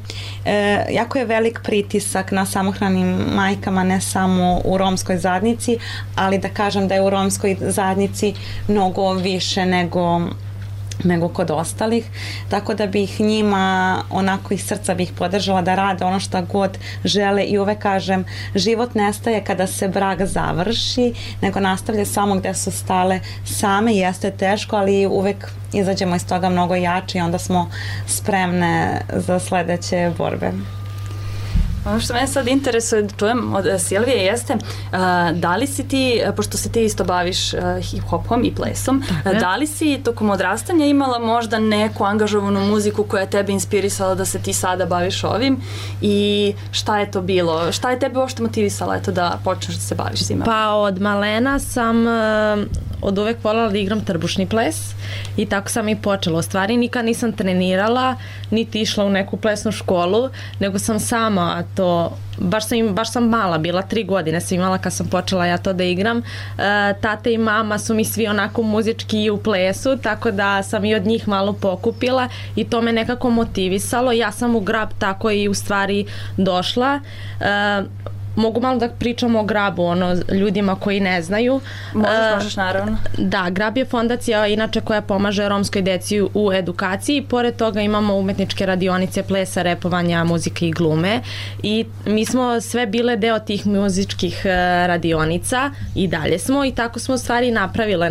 je velik pritisak na samohranim majkama, ne samo u romskoj zajednici, ali da kažem da je u romskoj zajednici mnogo više nego kod ostalih, tako da bih njima onako iz srca bih podržala da rade ono što god žele i uvek kažem, život nestaje kada se brak završi, nego nastavlja samo gde su stale same, jeste teško, ali uvek izađemo iz toga mnogo jači i onda smo spremne za sledeće borbe. Ono što mene sad interesuje da čujem od Silvije jeste da li si ti, pošto se ti isto baviš hip-hopom i plesom, da li si tokom odrastanja imala možda neku angažovanu muziku koja je tebe inspirisala da se ti sada baviš ovim i šta je to bilo? Šta je tebe uopšte motivisala da počneš da se baviš svima? Pa od malena sam od uvek voljela da igram trbušni ples i tako sam i počela. U stvari nikad nisam trenirala, niti išla u neku plesnu školu, nego sam sama to, baš sam mala, bila 3 godine sam imala kad sam počela ja to da igram. Tate i mama su mi svi onako muzički u plesu, tako da sam i od njih malo pokupila i to me nekako motivisalo. Ja sam u grab tako i u stvari došla. Mogu malo da pričamo o Grabu, ljudima koji ne znaju. Možeš, naravno. Da, Grab je fondacija inače koja pomaže romskoj deci u edukaciji. Pored toga imamo umetničke radionice plesa, repovanja, muzike i glume. I mi smo sve bile deo tih muzičkih radionica i dalje smo i tako smo u stvari napravile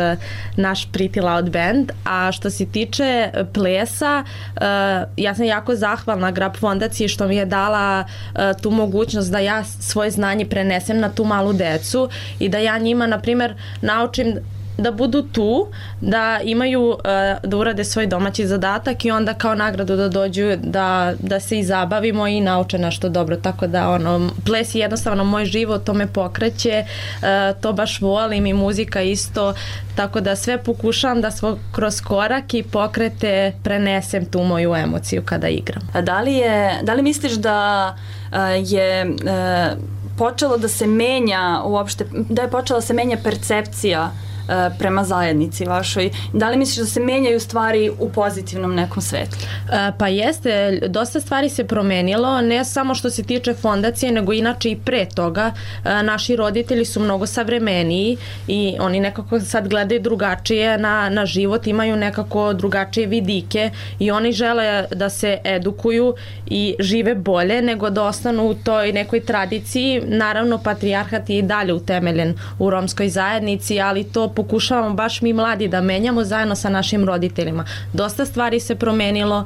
naš Pretty Loud Band. A što se tiče plesa, ja sam jako zahvalna Grab fondaciji što mi je dala tu mogućnost da ja svoje znanje prenesem na tu malu decu i da ja njima, na primjer, naučim da budu tu, da imaju, da urade svoj domaći zadatak i onda kao nagradu da dođu da se i zabavimo i nauče nešto dobro. Tako da ples je jednostavno moj život, to me pokreće, to baš volim i muzika isto, tako da sve pokušavam da kroz korak i pokrete prenesem tu moju emociju kada igram. A da li misliš da je počelo da se menja uopšte, da je počela da se menja percepcija prema zajednici vašoj? Da li misliš da se menjaju stvari u pozitivnom nekom svetlu? Pa jeste, dosta stvari se promenilo, ne samo što se tiče fondacije, nego inače i pre toga. Naši roditelji su mnogo savremeniji i oni nekako sad gledaju drugačije na život, imaju nekako drugačije vidike i oni žele da se edukuju i žive bolje nego da ostanu u toj nekoj tradiciji. Naravno, patrijarhat je i dalje utemeljen u romskoj zajednici, ali to pokušavamo baš mi mladi da menjamo zajedno sa našim roditeljima. Dosta stvari se promenilo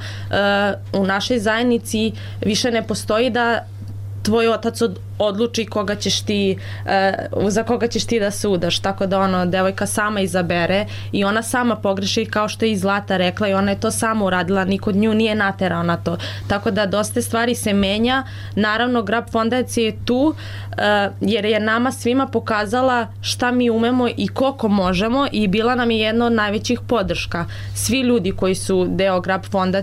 u našoj zajednici, više ne postoji da tvoj otac odluči koga ćeš ti, za koga ćeš ti da se udaš, tako da devojka sama izabere i ona sama pogreši, kao što je i Zlata rekla, i ona je to sama uradila, niko nju nije naterao na to, tako da dosta stvari se menja. Naravno, Grab fondacija je tu jer je nama svima pokazala šta mi umemo i koliko možemo i bila nam je jedna od najvećih podrška. Svi ljudi koji su deo Grab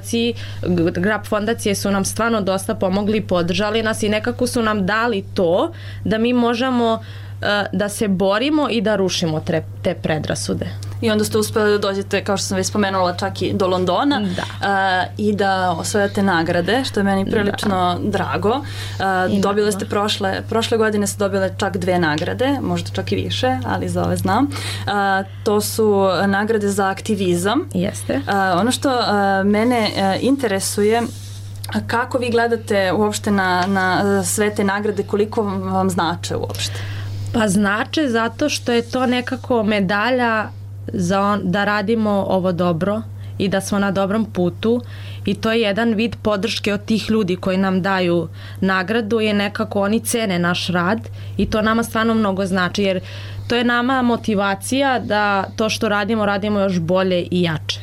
fondacije su nam stvarno dosta pomogli i podržali nas i nekako su nam dali to da mi možemo da se borimo i da rušimo te predrasude. I onda ste uspeli da dođete, kao što sam već spomenula, čak i do Londona i da osvojate nagrade, što je meni prilično drago. Dobile ste prošle godine ste dobile čak 2 nagrade, možda čak i više, ali za ove znam. To su nagrade za aktivizam. Jeste. Ono što mene interesuje, kako vi gledate uopšte na sve te nagrade, koliko vam znače uopšte? Pa znače zato što je to nekako medalja da radimo ovo dobro i da smo na dobrom putu i to je jedan vid podrške od tih ljudi koji nam daju nagradu, je nekako oni cene naš rad i to nama stvarno mnogo znači jer to je nama motivacija da to što radimo još bolje i jače.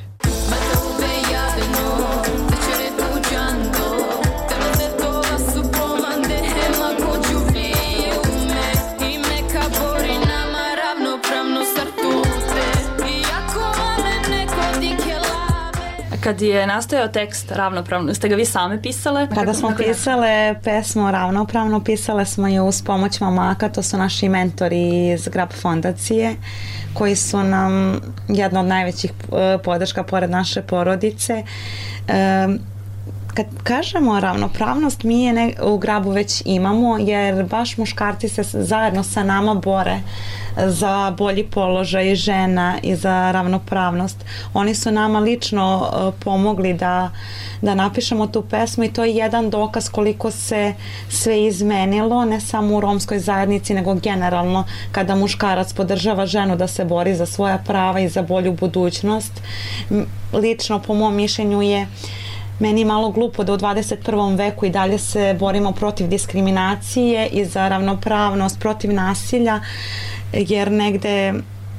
Kad je nastojao tekst Ravnopravno, ste ga vi same pisale? Kada smo pisale pesmu Ravnopravno, pisale smo je uz pomoć mamaka, to su naši mentori iz Grab fondacije, koji su nam jedna od najvećih podrška pored naše porodice. Kad kažemo ravnopravnost, mi je u Grabu već imamo, jer baš muškarci se zajedno sa nama bore za bolji položaj žena i za ravnopravnost. Oni su nama lično pomogli da napišemo tu pesmu i to je jedan dokaz koliko se sve izmenilo, ne samo u romskoj zajednici, nego generalno kada muškarac podržava ženu da se bori za svoja prava i za bolju budućnost. Lično, po mom mišljenju, je meni malo glupo da u 21. veku i dalje se borimo protiv diskriminacije i za ravnopravnost, protiv nasilja, jer negde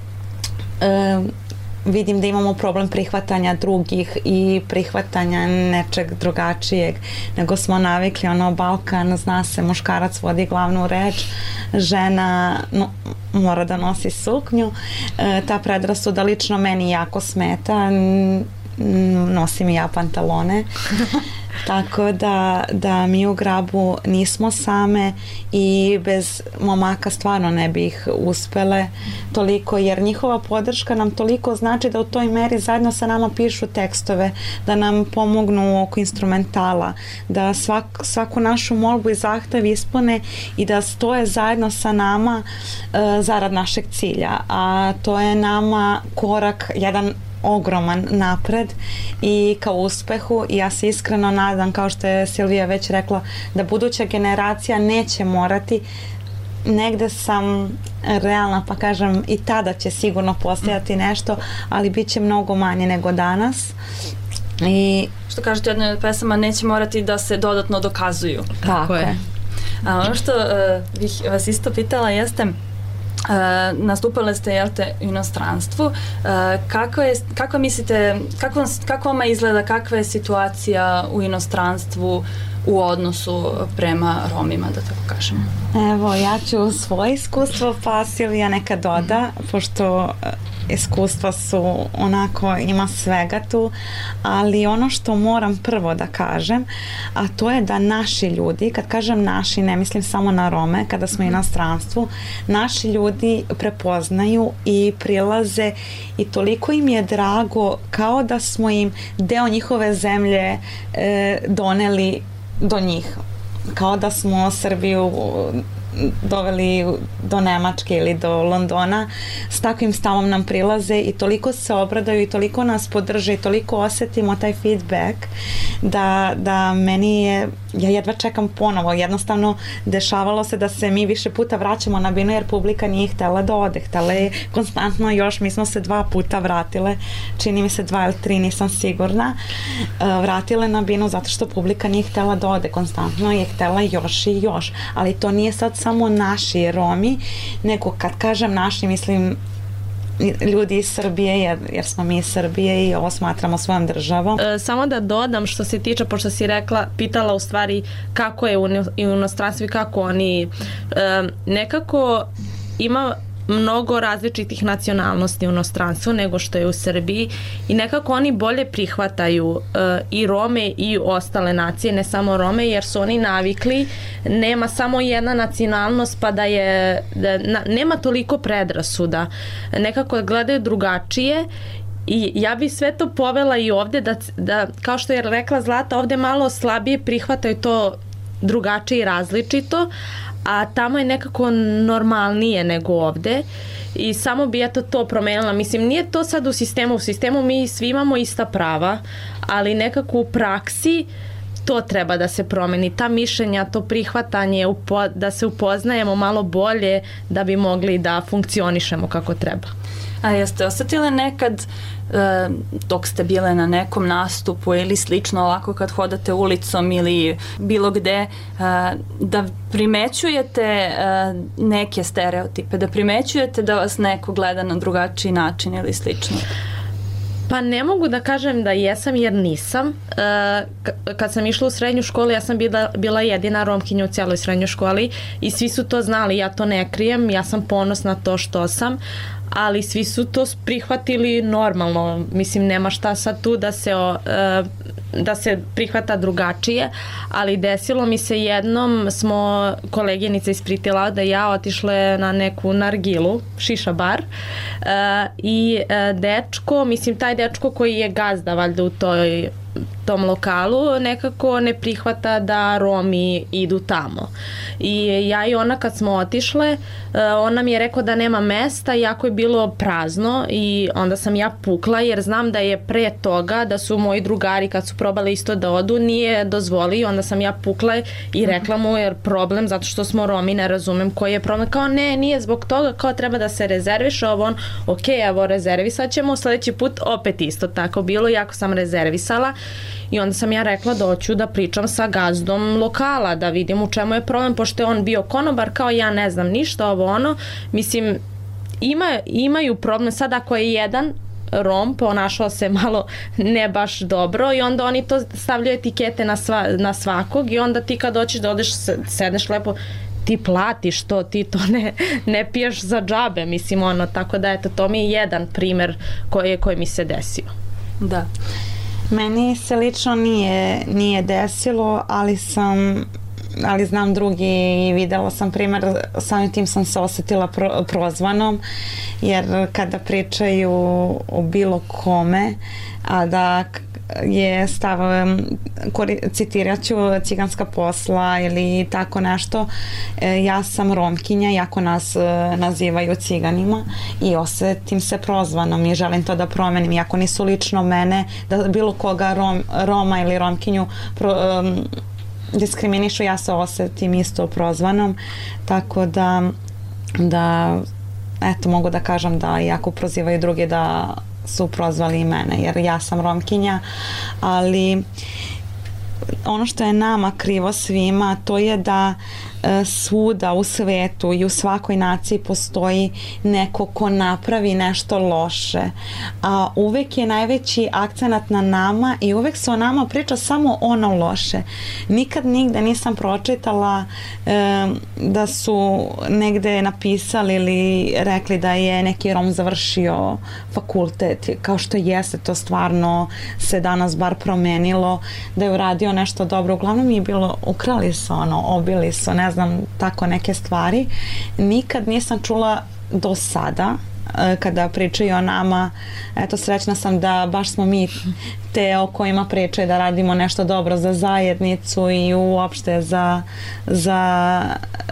vidim da imamo problem prihvatanja drugih i prihvatanja nečeg drugačijeg, nego smo navikli Balkan, zna se, muškarac vodi glavnu reč, žena mora da nosi suknju. Ta predrasuda lično meni jako smeta. nosim i ja pantalone. Tako da mi u Grabu nismo same i bez momaka stvarno ne bih uspele toliko, jer njihova podrška nam toliko znači da u toj meri zajedno sa nama pišu tekstove, da nam pomognu oko instrumentala, da svaku našu molbu i zahtev ispune i da stoje zajedno sa nama zarad našeg cilja, a to je nama korak jedan ogroman napred i ka uspehu, i ja se iskreno nadam, kao što je Silvija već rekla, da buduća generacija neće morati. Negde sam realna pa kažem i tada će sigurno postojati nešto, ali bit će mnogo manje nego danas. I što kažete, jedna od pesama, neće morati da se dodatno dokazuju. Tako je. A ono što bih vas isto pitala jeste, nastupale ste, jel te, u inostranstvu. Kako mislite, kako vama izgleda, kakva je situacija u inostranstvu u odnosu prema Romima, da tako kažemo? Evo, ja ću svoje iskustvo, pa Silvija neka doda, pošto iskustva su onako, ima svega tu, ali ono što moram prvo da kažem, a to je da naši ljudi, kad kažem naši, ne mislim samo na Rome, kada smo u inostranstvu, naši ljudi prepoznaju i prilaze i toliko im je drago, kao da smo im deo njihove zemlje doneli do njih, kao da smo Srbiju doveli do Nemačke ili do Londona, s takvim stavom nam prilaze i toliko se obradaju i toliko nas podrže i toliko osetimo taj feedback da meni je, ja jedva čekam ponovo. Jednostavno dešavalo se da se mi više puta vraćamo na binu jer publika nije htela da ode, htela je konstantno još, mi smo se 2 puta vratile, čini mi se 2 ili 3, nisam sigurna, vratile na binu zato što publika nije htela da ode, konstantno je htela još i još, ali to nije sad samo naši Romi, nego kad kažem naši, mislim ljudi iz Srbije, jer smo mi iz Srbije i ovo smatramo svojom državom. Samo da dodam što se tiče, pošto si rekla, pitala u stvari kako je u inostranstvu i kako oni nekako ima mnogo različitih nacionalnosti u inostranstvu nego što je u Srbiji i nekako oni bolje prihvataju i Rome i ostale nacije, ne samo Rome, jer su oni navikli, nema samo jedna nacionalnost pa nema toliko predrasuda, nekako gledaju drugačije. I ja bi sve to povela i ovde da kao što je rekla Zlata, ovde malo slabije prihvataju to drugačije i različito, a tamo je nekako normalnije nego ovde i samo bi ja to promenila. Mislim, nije to sad u sistemu mi svi imamo ista prava, ali nekako u praksi to treba da se promeni, ta mišljenja, to prihvatanje, da se upoznajemo malo bolje da bi mogli da funkcionišemo kako treba. A jeste osetile nekad dok ste bile na nekom nastupu ili slično, ovako kad hodate ulicom ili bilo gde, da primećujete neke stereotipe, da primećujete da vas neko gleda na drugačiji način ili slično? Pa ne mogu da kažem da jesam jer nisam. Kad sam išla u srednju školu, ja sam bila jedina Romkinja u cijeloj srednjoj školi i svi su to znali, ja to ne krijem, ja sam ponosna na to što sam, ali svi su to prihvatili normalno. Mislim, nema šta sad tu da se prihvata drugačije, ali desilo mi se jednom, smo koleginica iz Pretty da ja otišle na neku nargilu, šiša bar, i dečko, mislim taj dečko koji je gazda valjda u tom lokalu, nekako ne prihvata da Romi idu tamo. I ja i ona kad smo otišle, on nam je rekao da nema mesta, jako je bilo prazno i onda sam ja pukla jer znam da je pre toga da su moji drugari kad su probali isto da odu, nije dozvolio, onda sam ja pukla i rekla mu jer problem zato što smo Romi, ne razumem koji je problem, kao ne, nije zbog toga, kao treba da se rezerviš, ok, evo rezervisat ćemo, sledeći put opet isto tako bilo, jako sam rezervisala. I onda sam ja rekla da hoću da pričam sa gazdom lokala, da vidim u čemu je problem, pošto je on bio konobar, kao ja ne znam ništa, mislim, imaju problem, sad ako je jedan Rom ponašao se malo ne baš dobro i onda oni to stavljaju etikete na svakog i onda ti kad hoćeš da odeš, sedneš lepo, ti platiš to, ti to ne piješ za džabe, mislim, tako da eto, to mi je jedan primer koji mi se desio. Da. Meni se lično nije desilo, ali znam drugi i videla sam primjer, samim tim sam se osetila prozvanom, jer kada pričaju o bilo kome, a da je stav, citirat ću ciganska posla ili tako nešto, ja sam Romkinja, iako nas nazivaju ciganima i osetim se prozvanom i želim to da promenim, iako nisu lično mene, da bilo koga Roma ili Romkinju diskriminišu, ja se osetim isto prozvanom, tako da eto, mogu da kažem da iako prozivaju drugi da su prozvali i mene, jer ja sam Romkinja, ali ono što je nama krivo svima, to je da svuda u svetu i u svakoj naciji postoji neko ko napravi nešto loše, a uvek je najveći akcenat na nama i uvek se o nama priča samo ono loše. Nikad nigde nisam pročitala da su negde napisali ili rekli da je neki Rom završio fakultet, kao što jeste, to stvarno se danas bar promenilo, da je uradio nešto dobro. Uglavnom je bilo, ukrali su obili su, ne znam, tako neke stvari. Nikad nisam čula do sada kada pričaju o nama, eto, srećna sam da baš smo mi te o kojima pričaju da radimo nešto dobro za zajednicu i uopšte za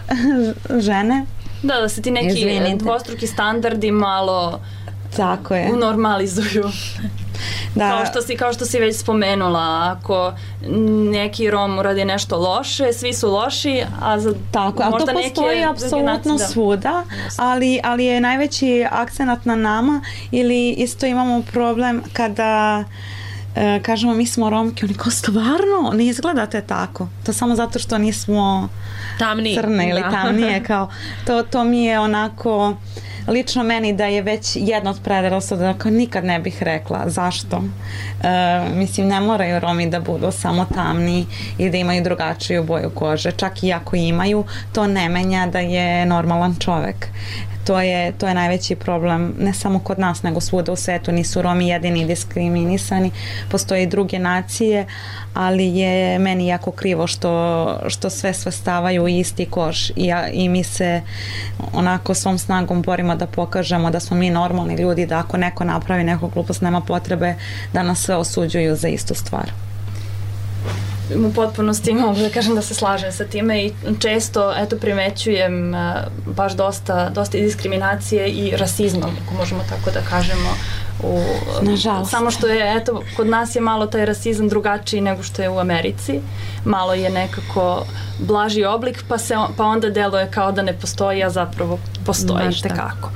žene. Da se ti neki dvostruki standardi malo tako je unormalizuju. Da. Kao što si već spomenula, ako neki Rom uradi nešto loše, svi su loši, a za tako, a to postoji apsolutno svuda, ali je najveći akcenat na nama, ili isto imamo problem kada kažemo mi smo Romke, oni kao stvarno ne izgledate tako, to samo zato što nismo crne ili tamnije, kao to mi je onako lično meni da je već jedno od predrasuda da kao nikad ne bih rekla. Zašto? Mislim, ne moraju Romi da budu samo tamni i da imaju drugačiju boju kože. Čak i ako imaju, to ne menja da je normalan čovek. To je najveći problem, ne samo kod nas, nego svuda u svetu. Nisu Romi jedini diskriminisani, postoje i druge nacije, ali je meni jako krivo što sve stavaju u isti koš i mi se onako svom snagom borimo da pokažemo da smo mi normalni ljudi, da ako neko napravi neku glupost, nema potrebe da nas sve osuđuju za istu stvar. U potpunosti mogu da kažem da se slažem sa time i često primećujem baš dosta diskriminacije i rasizma, ako možemo tako da kažemo. Nažalost. Samo što je, kod nas je malo taj rasizam drugačiji nego što je u Americi. Malo je nekako blaži oblik, pa onda deluje kao da ne postoji, a zapravo postoji tekako.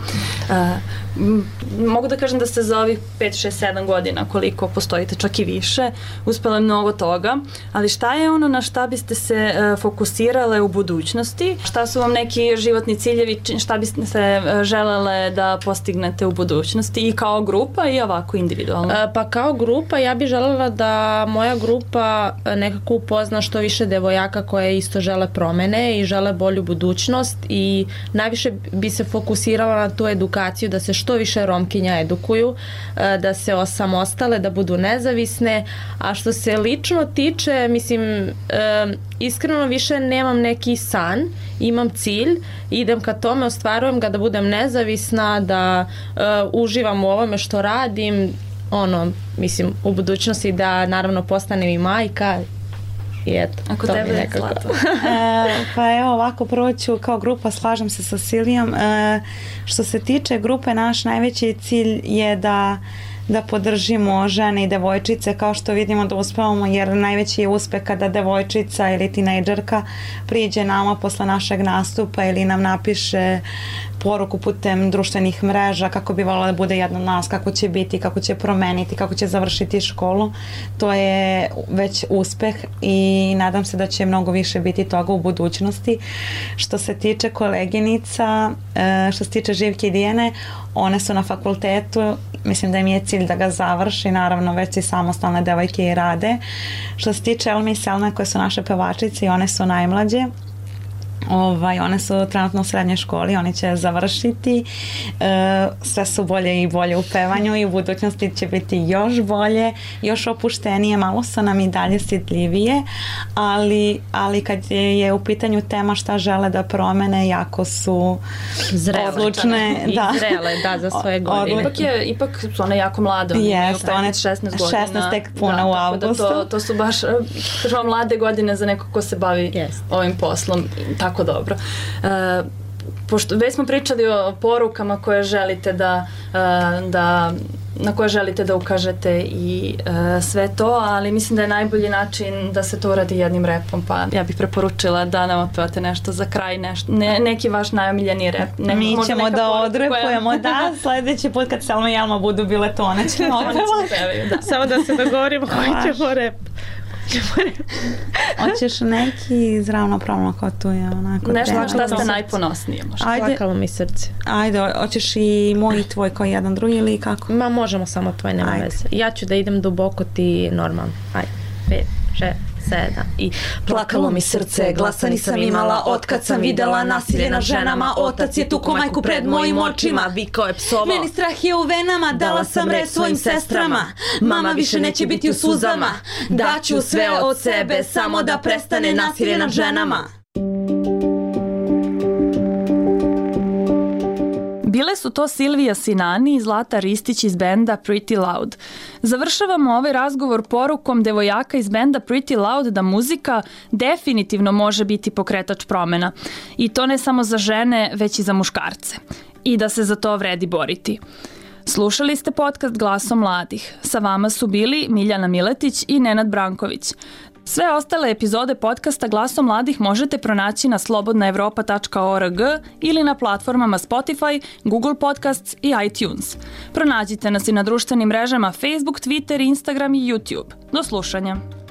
Mogu da kažem da ste za ovih 5, 6, 7 godina koliko postojite, čak i više, uspjela mnogo toga, ali šta je ono na šta biste se fokusirale u budućnosti? Šta su vam neki životni ciljevi, šta biste se želele da postignete u budućnosti i kao grupa i ovako individualno? Pa kao grupa ja bih želela da moja grupa nekako upozna što više devojaka koje isto žele promene i žele bolju budućnost i najviše bi se fokusirala na tu edukaciju, da se što više Romkinja edukuju, da se osamostale, da budu nezavisne, a što se lično tiče, mislim, iskreno više nemam neki san, imam cilj, idem ka tome, ostvarujem ga da budem nezavisna, da uživam u ovome što radim, mislim, u budućnosti da naravno postanem i majka. I eto, ako tebe je zlato. Pa evo ovako, prvo ću kao grupa, slažem se sa Silijom. Što se tiče grupe, naš najveći cilj je da podržimo žene i devojčice, kao što vidimo da uspevamo, jer najveći je uspeh kada devojčica ili tinejdžerka priđe nama posle našeg nastupa ili nam napiše poruku putem društvenih mreža kako bi voljela da bude jedna od nas, kako će biti, kako će promeniti, kako će završiti školu. To je već uspeh i nadam se da će mnogo više biti toga u budućnosti. Što se tiče koleginica, što se tiče Živke i Dijane, one su na fakultetu, mislim da im je cilj da ga završi, naravno već i samostalne devojke i rade. Što se tiče Elme i Selme, koje su naše pevačice i one su najmlađe, One su trenutno u srednjoj školi, oni će završiti, sve su bolje i bolje u pevanju i u budućnosti će biti još bolje, još opuštenije, malo su nam i dalje stidljivije, ali kad je u pitanju tema šta žele da promene, jako su odlučne. I zrele, za svoje godine. Ipak su one jako mlade, one imaju 16 godina. 16 tek puna u avgustu. To su baš mlade godine za nekog ko se bavi ovim poslom. Tako dobro. Pošto već smo pričali o porukama koje želite na koje želite da ukažete i sve to, ali mislim da je najbolji način da se to uradi jednim repom, pa ja bih preporučila da nam otpevate nešto za kraj, neki vaš najomiljeni rep. Mi ćemo da odrepujemo, sledeći put kad Selma i Jelma budu bile to, one ćemo otpevati. Samo da se dogovorimo koji ćemo rep. Hoćeš neki iz ravnopravno kao tu je onako. Nešto na šta ste najponosnije možda. Plakalo mi srce. Ajde, hoćeš i moj i tvoj kao jedan drugi ili kako? Možemo samo tvoj, nema veze. Ja ću da idem duboko, ti normalno. Ajde, 5, 6, 7 i... Plakalo mi srce, glasa nisam imala, otkad sam videla nasilje nad ženama, otac je tuko majku pred mojim očima, vikao je psovo. Meni strah je u venama, dala sam reč svojim sestrama, mama više neće biti u suzama, daću sve od sebe, samo da prestane nasilje nad ženama. Bile su to Silvija Sinani i Zlata Ristić iz benda Pretty Loud. Završavamo ovaj razgovor porukom devojaka iz benda Pretty Loud da muzika definitivno može biti pokretač promena. I to ne samo za žene, već i za muškarce. I da se za to vredi boriti. Slušali ste podcast Glasom mladih. Sa vama su bili Miljana Miletić i Nenad Branković. Sve ostale epizode podcasta Glasom mladih možete pronaći na slobodnaevropa.org ili na platformama Spotify, Google Podcasts i iTunes. Pronađite nas i na društvenim mrežama Facebook, Twitter, Instagram i YouTube. Do slušanja.